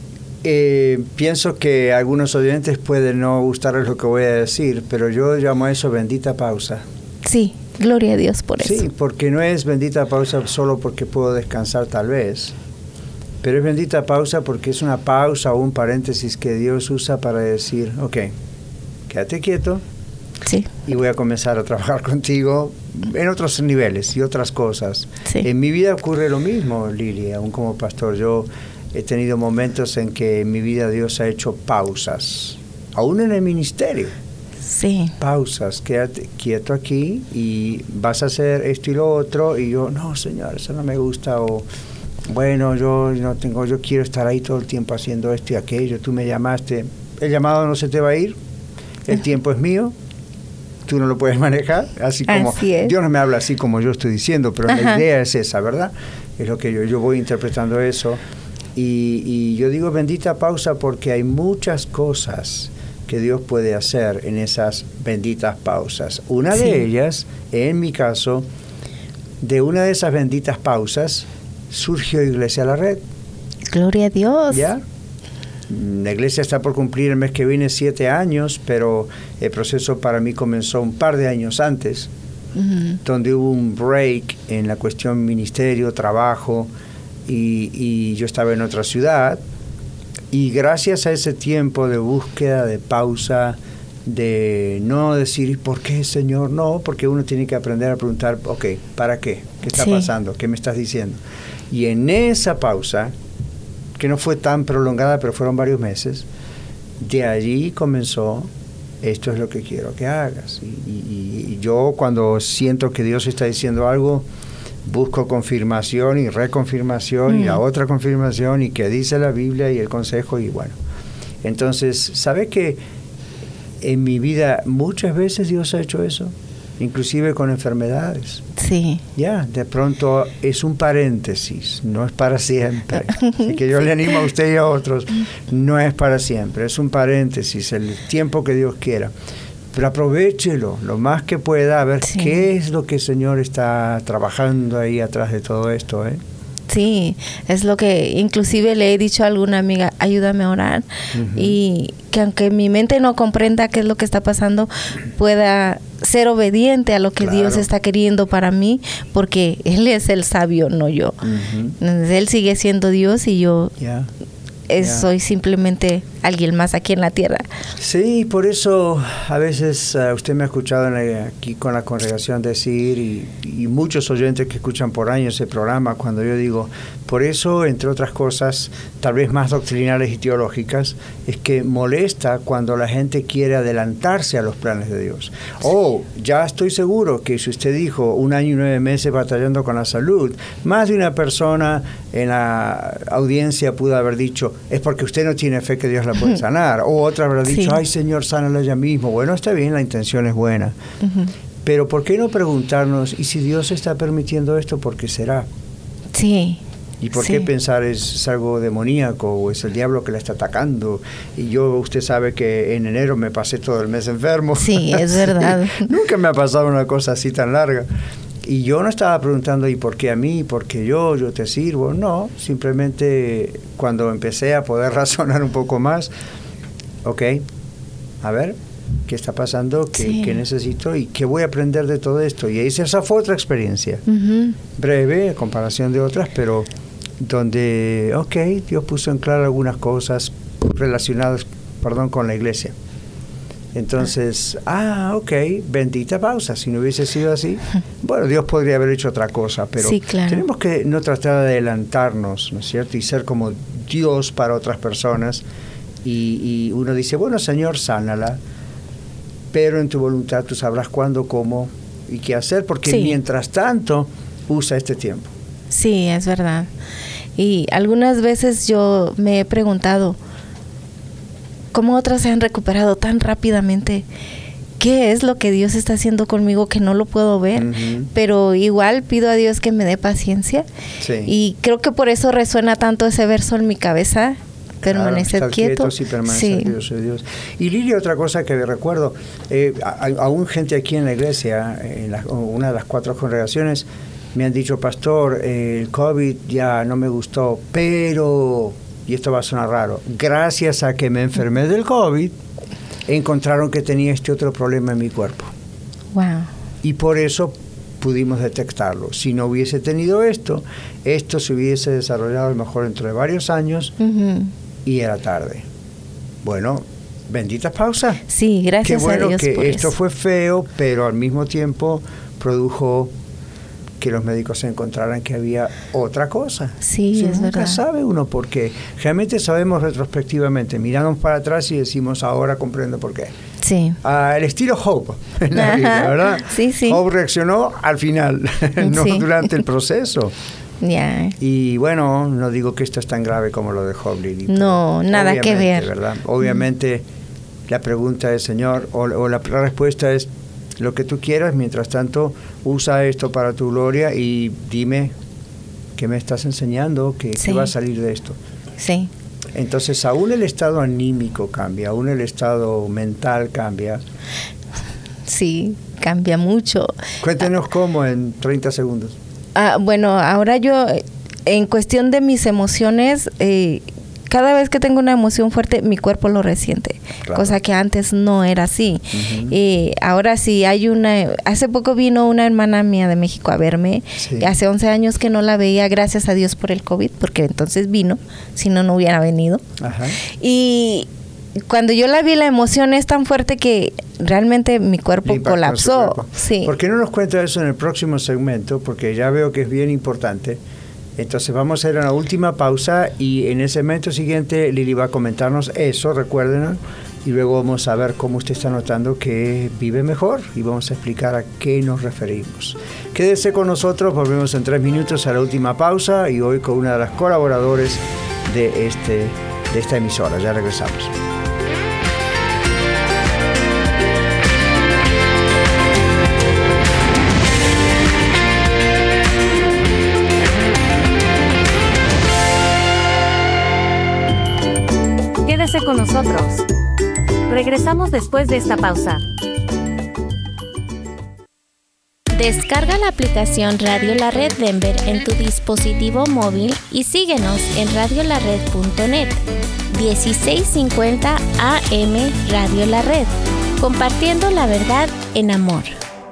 Pienso que a algunos oyentes puede no gustarles lo que voy a decir, pero yo llamo a eso bendita pausa. Sí, gloria a Dios por eso. Sí, porque no es bendita pausa solo porque puedo descansar tal vez, pero es bendita pausa porque es una pausa o un paréntesis que Dios usa para decir: ok, quédate quieto, y voy a comenzar a trabajar contigo en otros niveles y otras cosas. En mi vida ocurre lo mismo, Lili, aún como pastor. Yo he tenido momentos en que en mi vida Dios ha hecho pausas, aún en el ministerio. Pausas, quédate quieto aquí y vas a hacer esto y lo otro, y yo: no, Señor, eso no me gusta, o bueno, yo quiero estar ahí todo el tiempo haciendo esto y aquello, tú me llamaste, el llamado no se te va a ir, el tiempo es mío, tú no lo puedes manejar, así es. Dios no me habla así como yo estoy diciendo, pero la idea es esa, ¿verdad? Es lo que yo voy interpretando eso, y yo digo bendita pausa porque hay muchas cosas que Dios puede hacer en esas benditas pausas. Una de ellas, en mi caso, de una de esas benditas pausas, surgió Iglesia La Red. Gloria a Dios. ¿Ya? La iglesia está por cumplir el mes que viene 7 años, pero el proceso para mí comenzó un par de años antes, donde hubo un break en la cuestión ministerio, trabajo, y yo estaba en otra ciudad, y gracias a ese tiempo de búsqueda, de pausa, de no decir ¿por qué, Señor? No, porque uno tiene que aprender a preguntar: ok, ¿para qué? ¿Qué está pasando? ¿Qué me estás diciendo? Y en esa pausa, que no fue tan prolongada, pero fueron varios meses, de allí comenzó: esto es lo que quiero que hagas. Y yo, cuando siento que Dios está diciendo algo, busco confirmación y reconfirmación y la otra confirmación, y qué dice la Biblia y el consejo, y bueno. Entonces, ¿sabe que en mi vida muchas veces Dios ha hecho eso? Inclusive con enfermedades. Ya, de pronto es un paréntesis, no es para siempre. Así que yo le animo a usted y a otros, no es para siempre, es un paréntesis, el tiempo que Dios quiera. Pero aprovéchelo lo más que pueda, a ver qué es lo que el Señor está trabajando ahí atrás de todo esto, Sí, es lo que inclusive le he dicho a alguna amiga: ayúdame a orar, y que aunque mi mente no comprenda qué es lo que está pasando, pueda ser obediente a lo que Dios está queriendo para mí, porque Él es el sabio, no yo. Él sigue siendo Dios y yo soy simplemente alguien más aquí en la tierra. Sí, por eso a veces usted me ha escuchado aquí con la congregación decir, y muchos oyentes que escuchan por años el programa, cuando yo digo, por eso, entre otras cosas, tal vez más doctrinales y teológicas, es que molesta cuando la gente quiere adelantarse a los planes de Dios. Ya estoy seguro que si usted dijo 1 año y 9 meses batallando con la salud, más de una persona en la audiencia pudo haber dicho: es porque usted no tiene fe que Dios la puede sanar. O otra habrá dicho: ay, Señor, sánala ya mismo. Bueno, está bien, la intención es buena. Pero ¿por qué no preguntarnos: y si Dios está permitiendo esto, por qué será? ¿Y por qué pensar es algo demoníaco o es el diablo que la está atacando? Y usted sabe que en enero me pasé todo el mes enfermo. Sí, es verdad. Nunca me ha pasado una cosa así tan larga. Y yo no estaba preguntando, ¿y por qué a mí? ¿Por qué yo te sirvo? No, simplemente cuando empecé a poder razonar un poco más, ok, a ver, ¿qué está pasando? ¿Qué necesito? ¿Y qué voy a aprender de todo esto? Y esa fue otra experiencia, breve, a comparación de otras, pero donde, Dios puso en claro algunas cosas relacionadas, con la iglesia. Entonces, bendita pausa. Si no hubiese sido así, bueno, Dios podría haber hecho otra cosa, pero tenemos que no tratar de adelantarnos, ¿no es cierto? Y ser como Dios para otras personas. Y uno dice, bueno, Señor, sánala, pero en tu voluntad tú sabrás cuándo, cómo y qué hacer, porque mientras tanto, usa este tiempo. Sí, es verdad. Y algunas veces yo me he preguntado, ¿cómo otras se han recuperado tan rápidamente? ¿Qué es lo que Dios está haciendo conmigo que no lo puedo ver? Pero igual pido a Dios que me dé paciencia. Y creo que por eso resuena tanto ese verso en mi cabeza. Permaneced quietos y permaneced Dios. Y Lili, otra cosa que recuerdo, aún gente aquí en la iglesia, en una de las 4 congregaciones, me han dicho, pastor, el COVID ya no me gustó, pero, y esto va a sonar raro, gracias a que me enfermé del COVID, encontraron que tenía este otro problema en mi cuerpo. Wow. Y por eso pudimos detectarlo. Si no hubiese tenido esto se hubiese desarrollado a lo mejor dentro de varios años y era tarde. Bueno, bendita pausa. Sí, gracias a Dios. Qué bueno que esto fue feo, pero al mismo tiempo produjo que los médicos se encontraran que había otra cosa. Sí, es nunca verdad. Sabe uno por qué. Realmente sabemos retrospectivamente, miramos para atrás y decimos, ahora comprendo por qué. Sí. El estilo Job en la Biblia, ¿verdad? Sí. Job reaccionó al final, no durante el proceso. Y bueno, no digo que esto es tan grave como lo de Job, Lili. No, nada que ver. ¿Verdad? Obviamente la pregunta es, Señor, o la respuesta es, lo que tú quieras, mientras tanto, usa esto para tu gloria y dime qué me estás enseñando, qué va a salir de esto. Sí. Entonces, aún el estado anímico cambia, aún el estado mental cambia. Sí, cambia mucho. Cuéntenos cómo en 30 segundos. Bueno, ahora yo, en cuestión de mis emociones, cada vez que tengo una emoción fuerte, mi cuerpo lo resiente, cosa que antes no era así. Ahora sí, hace poco vino una hermana mía de México a verme, hace 11 años que no la veía, gracias a Dios por el COVID, porque entonces vino, si no, no hubiera venido. Y cuando yo la vi, la emoción es tan fuerte que realmente mi cuerpo colapsó. Sí. ¿Por qué no nos cuenta eso en el próximo segmento? Porque ya veo que es bien importante. Entonces vamos a ir a una última pausa y en el segmento siguiente Lili va a comentarnos eso, recuerden, y luego vamos a ver cómo usted está notando que vive mejor y vamos a explicar a qué nos referimos. Quédese con nosotros, volvemos en 3 minutos a la última pausa y hoy con una de las colaboradores de esta emisora. Ya regresamos. Quédese con nosotros. Regresamos después de esta pausa. Descarga la aplicación Radio La Red Denver en tu dispositivo móvil y síguenos en radiolared.net. 1650 AM Radio La Red, compartiendo la verdad en amor.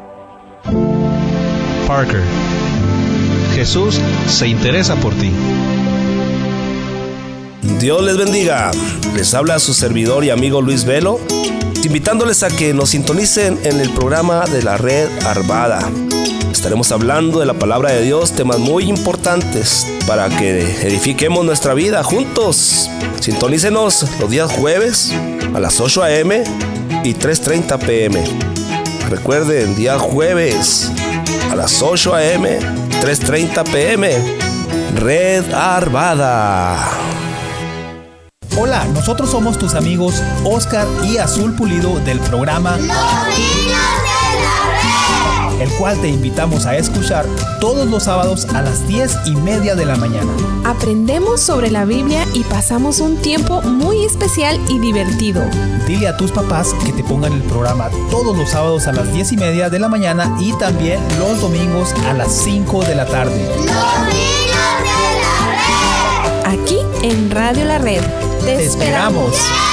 Parker. Jesús se interesa por ti. Dios les bendiga. Les habla su servidor y amigo Luis Velo, invitándoles a que nos sintonicen en el programa de la Red Arvada. Estaremos hablando de la palabra de Dios, temas muy importantes para que edifiquemos nuestra vida juntos. Sintonícenos los días jueves a las 8 a.m. y 3:30 p.m. Recuerden, día jueves a las 8 a.m., 3:30 p.m. Red Arvada. Hola, nosotros somos tus amigos Oscar y Azul Pulido del programa Los Niños de la Red. el cual te invitamos a escuchar todos los sábados a las 10:30 de la mañana. Aprendemos sobre la Biblia y pasamos un tiempo muy especial y divertido. Dile a tus papás que te pongan el programa todos los sábados a las 10:30 de la mañana y también los domingos a las 5 de la tarde. ¡Los niños de la red! Aquí en Radio La Red. Te esperamos.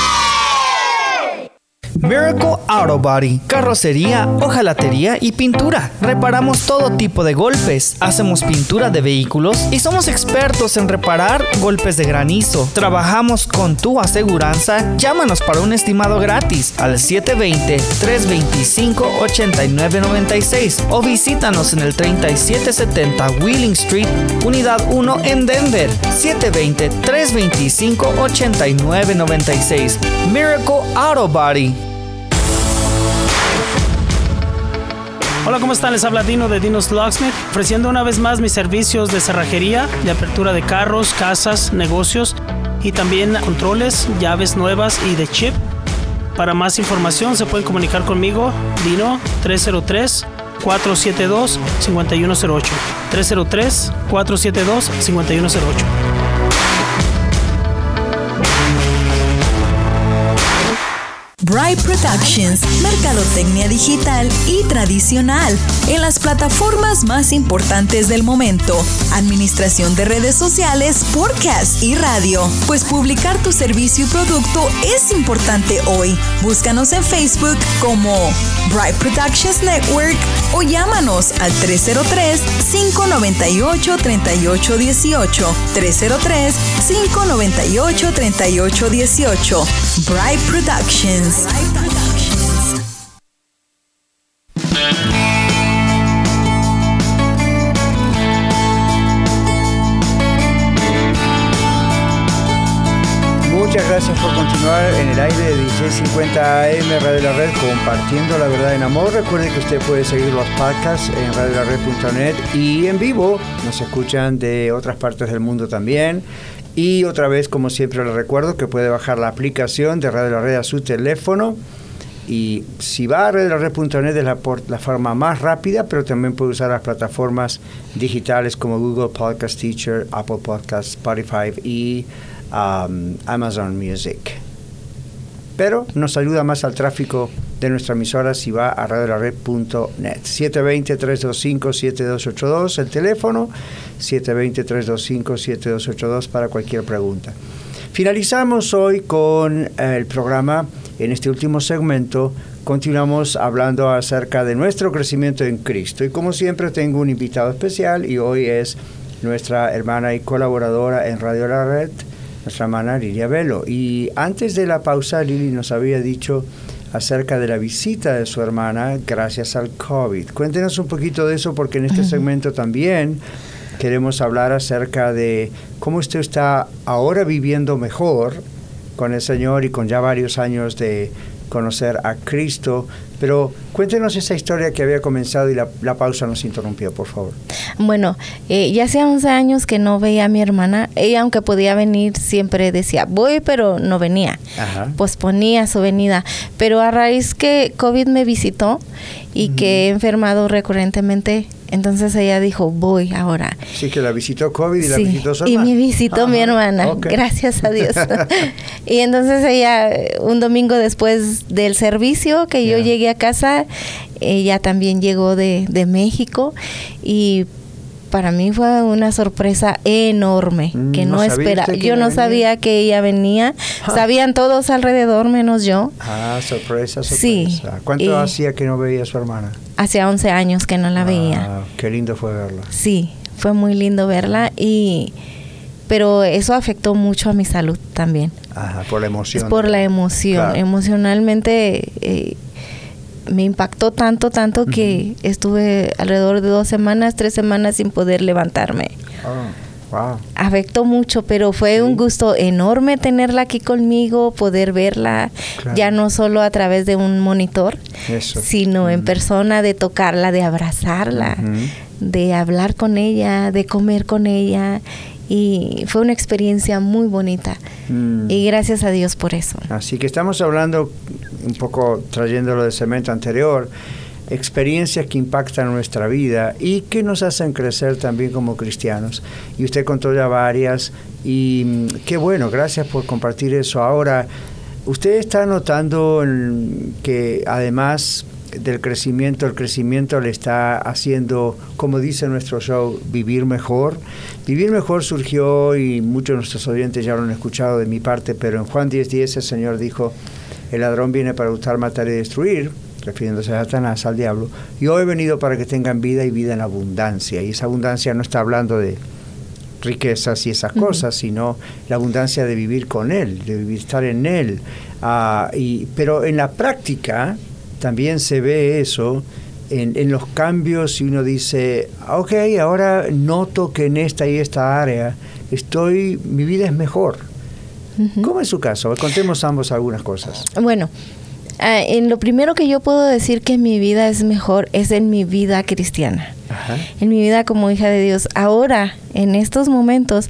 Miracle Auto Body, carrocería, hojalatería y pintura. Reparamos todo tipo de golpes, hacemos pintura de vehículos y somos expertos en reparar golpes de granizo. Trabajamos con tu aseguranza. Llámanos para un estimado gratis al 720-325-8996 o visítanos en el 3770 Wheeling Street, Unidad 1 en Denver. 720-325-8996. Miracle Auto Body. Hola, ¿cómo están? Les habla Dino de Dino's Locksmith, ofreciendo una vez más mis servicios de cerrajería, de apertura de carros, casas, negocios y también controles, llaves nuevas y de chip. Para más información se pueden comunicar conmigo, Dino, 303-472-5108. 303-472-5108. Bright Productions, mercadotecnia digital y tradicional en las plataformas más importantes del momento, administración de redes sociales, podcast y radio. Pues publicar tu servicio y producto es importante hoy. Búscanos en Facebook como Bright Productions Network o llámanos al 303-598-3818. 303-598-3818. Bright Productions. Muchas gracias por continuar en el aire de 1650 AM Radio La Red, compartiendo la verdad en amor. Recuerden que usted puede seguir los podcasts en radiolared.net y en vivo nos escuchan de otras partes del mundo también. Y otra vez, como siempre, les recuerdo que puede bajar la aplicación de Radio La Red a su teléfono. Y si va a radiolared.net es la forma más rápida, pero también puede usar las plataformas digitales como Google Podcast Teacher, Apple Podcasts, Spotify y Amazon Music. Pero nos ayuda más al tráfico de nuestra emisora si va a radiolared.net. 720-325-7282, el teléfono, 720-325-7282 para cualquier pregunta. Finalizamos hoy con el programa. En este último segmento continuamos hablando acerca de nuestro crecimiento en Cristo. Y como siempre tengo un invitado especial y hoy es nuestra hermana y colaboradora en Radio La Red, nuestra hermana Lilia Velo. Y antes de la pausa, Lili nos había dicho acerca de la visita de su hermana gracias al COVID. Cuéntenos un poquito de eso, porque en este segmento también queremos hablar acerca de cómo usted está ahora viviendo mejor con el Señor y con ya varios años de conocer a Cristo. Pero cuéntenos esa historia que había comenzado y la pausa nos interrumpió, por favor. Bueno, ya hacía 11 años que no veía a mi hermana. Ella, aunque podía venir, siempre decía, voy, pero no venía. Ajá. Posponía su venida. Pero a raíz que COVID me visitó y que he enfermado recurrentemente, entonces ella dijo, voy ahora. Sí, que la visitó COVID y la visitó su hermana. Y me visitó mi hermana, gracias a Dios. Y entonces ella, un domingo después del servicio que yo llegué a casa, ella también llegó de México y para mí fue una sorpresa enorme que no esperaba. Yo no sabía que ella venía. Sabían todos alrededor menos yo. Sorpresa. Sí. ¿Cuánto hacía que no veía a su hermana? Hacía 11 años que no la veía. Qué lindo fue verla. Sí, fue muy lindo verla pero eso afectó mucho a mi salud también. Por la emoción. Es por la emoción. Claro. Emocionalmente me impactó tanto que estuve alrededor de 3 semanas sin poder levantarme. Wow. Afectó mucho, pero fue un gusto enorme tenerla aquí conmigo, poder verla, ya no solo a través de un monitor, sino en persona, de tocarla, de abrazarla, de hablar con ella, de comer con ella. Y fue una experiencia muy bonita. Y gracias a Dios por eso. Así que estamos hablando un poco, trayéndolo del segmento anterior, experiencias que impactan nuestra vida y que nos hacen crecer también como cristianos. Y usted contó ya varias, y qué bueno, gracias por compartir eso. Ahora, usted está notando que además del crecimiento, el crecimiento le está haciendo, como dice nuestro show, vivir mejor. Vivir mejor surgió, y muchos de nuestros oyentes ya lo han escuchado de mi parte, pero en Juan 10:10 el Señor dijo: el ladrón viene para hurtar, matar y destruir, refiriéndose a Satanás, al diablo. Yo he venido para que tengan vida y vida en abundancia. Y esa abundancia no está hablando de riquezas y esas cosas, sino la abundancia de vivir con Él, de estar en Él. Pero en la práctica también se ve eso en los cambios, y uno dice, ok, ahora noto que en esta y esta área mi vida es mejor. ¿Cómo es su caso? Contemos ambos algunas cosas. Bueno, en lo primero que yo puedo decir que mi vida es mejor es en mi vida cristiana. Ajá. En mi vida como hija de Dios. Ahora, en estos momentos,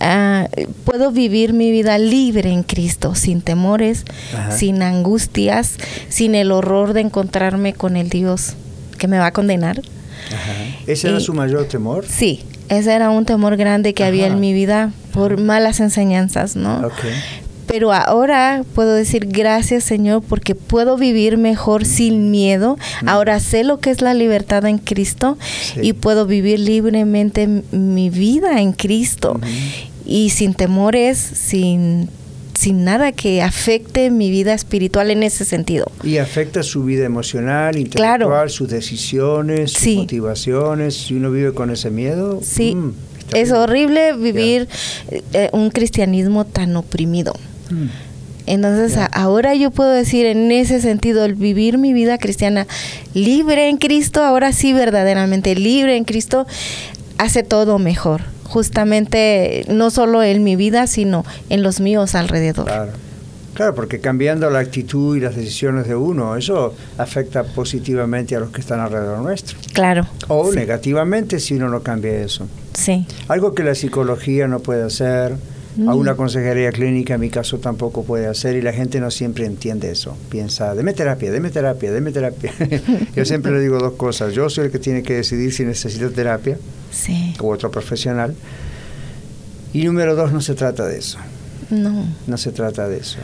puedo vivir mi vida libre en Cristo, sin temores, ajá, sin angustias, sin el horror de encontrarme con el Dios que me va a condenar. Ajá. ¿Ese era su mayor temor? Sí, ese era un temor grande que había en mi vida por malas enseñanzas, ¿no? Okay. Pero ahora puedo decir gracias, Señor, porque puedo vivir mejor sin miedo. Ahora sé lo que es la libertad en Cristo, sí, y puedo vivir libremente mi vida en Cristo y sin temores, sin nada que afecte mi vida espiritual en ese sentido. ¿Y afecta su vida emocional, intelectual, claro, sus decisiones, sus motivaciones? Si uno vive con ese miedo, sí, es horrible vivir un cristianismo tan oprimido. Entonces ahora yo puedo decir en ese sentido, el vivir mi vida cristiana libre en Cristo, ahora sí verdaderamente libre en Cristo, hace todo mejor. Justamente no solo en mi vida, sino en los míos alrededor. Claro, porque cambiando la actitud y las decisiones de uno, eso afecta positivamente a los que están alrededor nuestro. Claro. O negativamente si uno no cambia eso. Sí. Algo que la psicología no puede hacer, a una consejería clínica en mi caso tampoco puede hacer, y la gente no siempre entiende eso. Piensa, deme terapia. Yo siempre le digo dos cosas. Yo soy el que tiene que decidir si necesita terapia, sí, u otro profesional. Y número dos, no se trata de eso. No se trata de eso.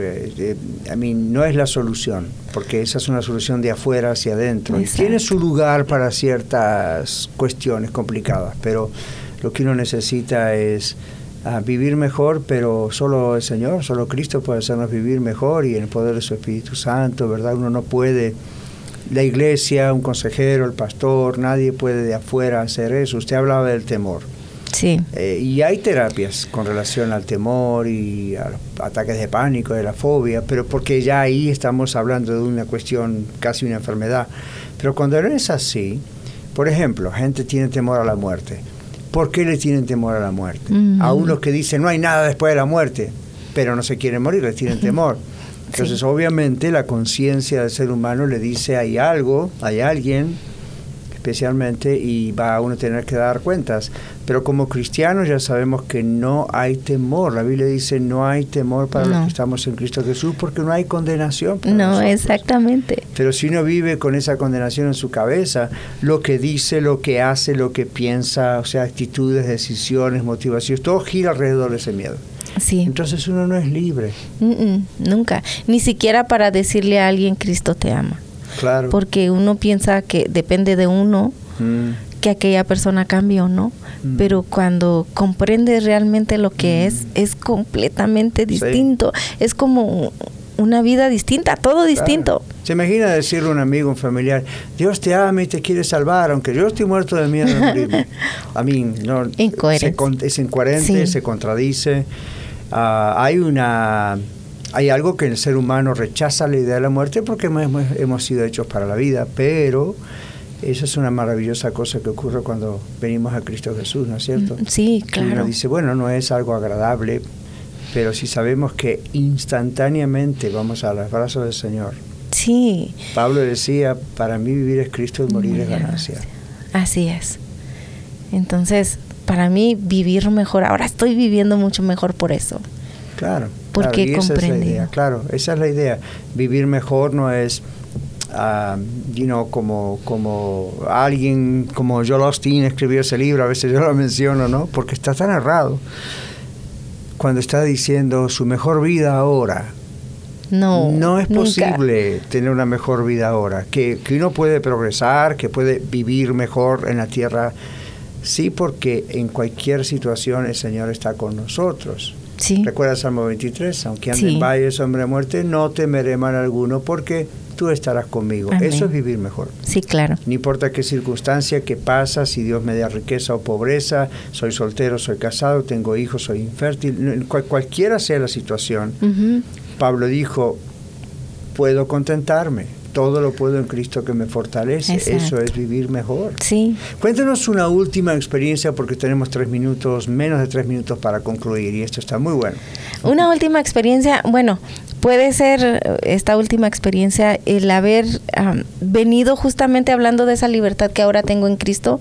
No es la solución, porque esa es una solución de afuera hacia adentro. Exacto. Y tiene su lugar para ciertas cuestiones complicadas, pero lo que uno necesita es vivir mejor, pero solo el Señor, solo Cristo puede hacernos vivir mejor, y en el poder de su Espíritu Santo, ¿verdad? Uno no puede, la iglesia, un consejero, el pastor, nadie puede de afuera hacer eso. Usted hablaba del temor. Sí. Y hay terapias con relación al temor y a los ataques de pánico, de la fobia, pero porque ya ahí estamos hablando de una cuestión, casi una enfermedad. Pero cuando no es así, por ejemplo, gente tiene temor a la muerte. ¿Por qué le tienen temor a la muerte? A unos que dicen no hay nada después de la muerte, pero no se quieren morir, les tienen temor. Entonces, obviamente, la conciencia del ser humano le dice hay algo, hay alguien, especialmente, y va a uno tener que dar cuentas. Pero como cristianos ya sabemos que no hay temor. La Biblia dice no hay temor para los que estamos en Cristo Jesús, porque no hay condenación para nosotros. Exactamente. Pero si uno vive con esa condenación en su cabeza, lo que dice, lo que hace, lo que piensa, o sea, actitudes, decisiones, motivaciones, todo gira alrededor de ese miedo. Sí. Entonces uno no es libre. Nunca. Ni siquiera para decirle a alguien Cristo te ama. Claro. Porque uno piensa que depende de uno que aquella persona cambie o no. Pero cuando comprendes realmente lo que es completamente distinto. Sí. Es como una vida distinta, todo distinto. Claro. Se imagina decirle a un amigo, un familiar, Dios te ama y te quiere salvar, aunque yo estoy muerto de miedo de morirme. A mí, no, es incoherente, sí, se contradice. Hay algo que el ser humano rechaza la idea de la muerte porque hemos sido hechos para la vida, pero eso es una maravillosa cosa que ocurre cuando venimos a Cristo Jesús, ¿no es cierto? Sí, claro. Y uno dice, bueno, no es algo agradable, pero si sabemos que instantáneamente vamos a los brazos del Señor. Sí. Pablo decía, para mí vivir es Cristo y morir es ganancia. Así es. Entonces, para mí vivir mejor, ahora estoy viviendo mucho mejor por eso. Claro. Porque claro, comprendí. Claro, esa es la idea. Vivir mejor no es como alguien como Joel Osteen escribió ese libro, a veces yo lo menciono, ¿no? Porque está tan errado cuando está diciendo su mejor vida ahora. No es posible tener una mejor vida ahora, que uno puede progresar, que puede vivir mejor en la tierra, sí, porque en cualquier situación el Señor está con nosotros. Sí. Recuerda Salmo 23, aunque ande en valle de sombra de muerte, no temeré mal alguno, porque tú estarás conmigo. Amén. Eso es vivir mejor. Sí, claro. No importa qué circunstancia, qué pasa, si Dios me da riqueza o pobreza, soy soltero, soy casado, tengo hijos, soy infértil, cualquiera sea la situación. Pablo dijo, puedo contentarme, todo lo puedo en Cristo que me fortalece. Exacto. Eso es vivir mejor. Sí. Cuéntanos una última experiencia, porque tenemos menos de 3 minutos para concluir, y esto está muy bueno. Una última experiencia, bueno, puede ser esta última experiencia el haber venido justamente hablando de esa libertad que ahora tengo en Cristo.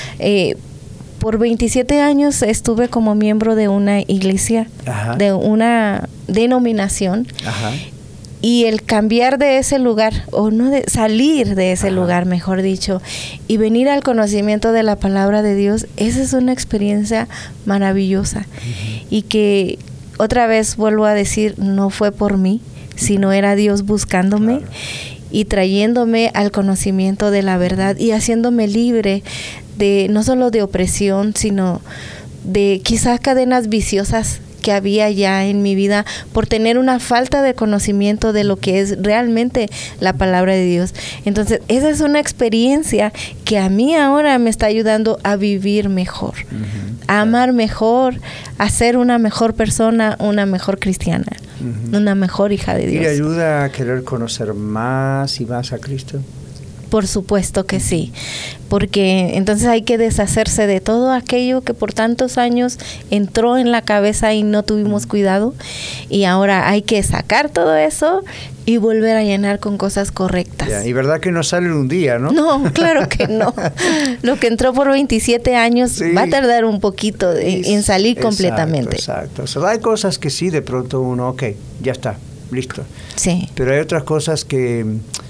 Por 27 años estuve como miembro de una iglesia, ajá, de una denominación. Ajá. Y el cambiar de ese lugar, o no de salir de ese, ajá, lugar, mejor dicho, y venir al conocimiento de la palabra de Dios, esa es una experiencia maravillosa. Y que otra vez vuelvo a decir, no fue por mí, sino era Dios buscándome, claro, y trayéndome al conocimiento de la verdad y haciéndome libre de no solo de opresión, sino de quizás cadenas viciosas que había ya en mi vida por tener una falta de conocimiento de lo que es realmente la palabra de Dios. Entonces, esa es una experiencia que a mí ahora me está ayudando a vivir mejor, a amar mejor, a ser una mejor persona, una mejor cristiana, una mejor hija de Dios. ¿Y le ayuda a querer conocer más y más a Cristo? Por supuesto que sí, porque entonces hay que deshacerse de todo aquello que por tantos años entró en la cabeza y no tuvimos cuidado, y ahora hay que sacar todo eso y volver a llenar con cosas correctas. Ya, y verdad que no sale en un día, ¿no? No, claro que no. Lo que entró por 27 años sí, va a tardar un poquito en salir completamente. Exacto. O sea, hay cosas que sí, de pronto uno, ok, ya está, listo. Sí. Pero hay otras cosas que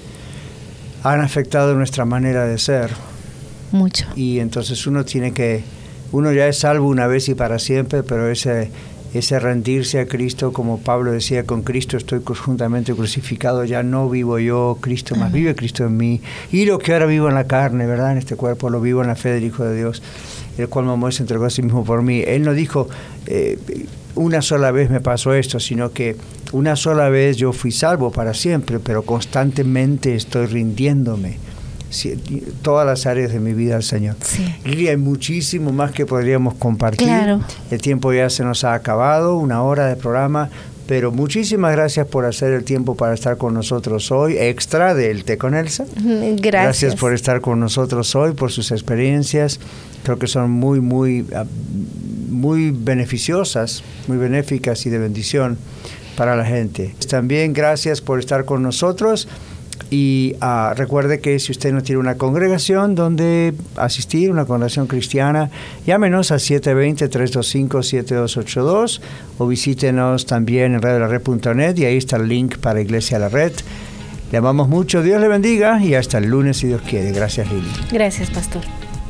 han afectado nuestra manera de ser. Mucho. Y entonces uno ya es salvo una vez y para siempre, pero ese rendirse a Cristo, como Pablo decía, con Cristo estoy juntamente crucificado, ya no vivo yo, Cristo más vive Cristo en mí, y lo que ahora vivo en la carne, ¿verdad? En este cuerpo lo vivo en la fe del Hijo de Dios, el cual me amó y se entregó a sí mismo por mí. Él no dijo, una sola vez me pasó esto, sino que una sola vez yo fui salvo para siempre, pero constantemente estoy rindiéndome todas las áreas de mi vida al Señor. Sí. Y hay muchísimo más que podríamos compartir. Claro. El tiempo ya se nos ha acabado, 1 hora de programa, pero muchísimas gracias por hacer el tiempo para estar con nosotros hoy, extra del Té con Elsa. Gracias por estar con nosotros hoy, por sus experiencias. Creo que son muy beneficiosas, muy benéficas y de bendición para la gente. También gracias por estar con nosotros, y recuerde que si usted no tiene una congregación donde asistir, una congregación cristiana, llámenos al 720-325-7282 o visítenos también en radiolared.net, y ahí está el link para Iglesia La Red. Le amamos mucho, Dios le bendiga, y hasta el lunes si Dios quiere. Gracias, Lili. Gracias, pastor.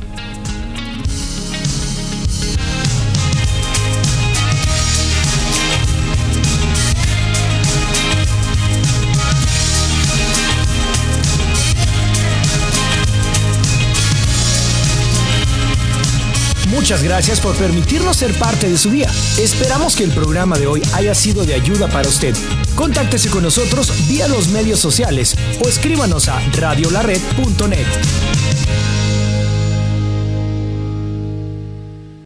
Muchas gracias por permitirnos ser parte de su día. Esperamos que el programa de hoy haya sido de ayuda para usted. Contáctese con nosotros vía los medios sociales o escríbanos a radiolared.net.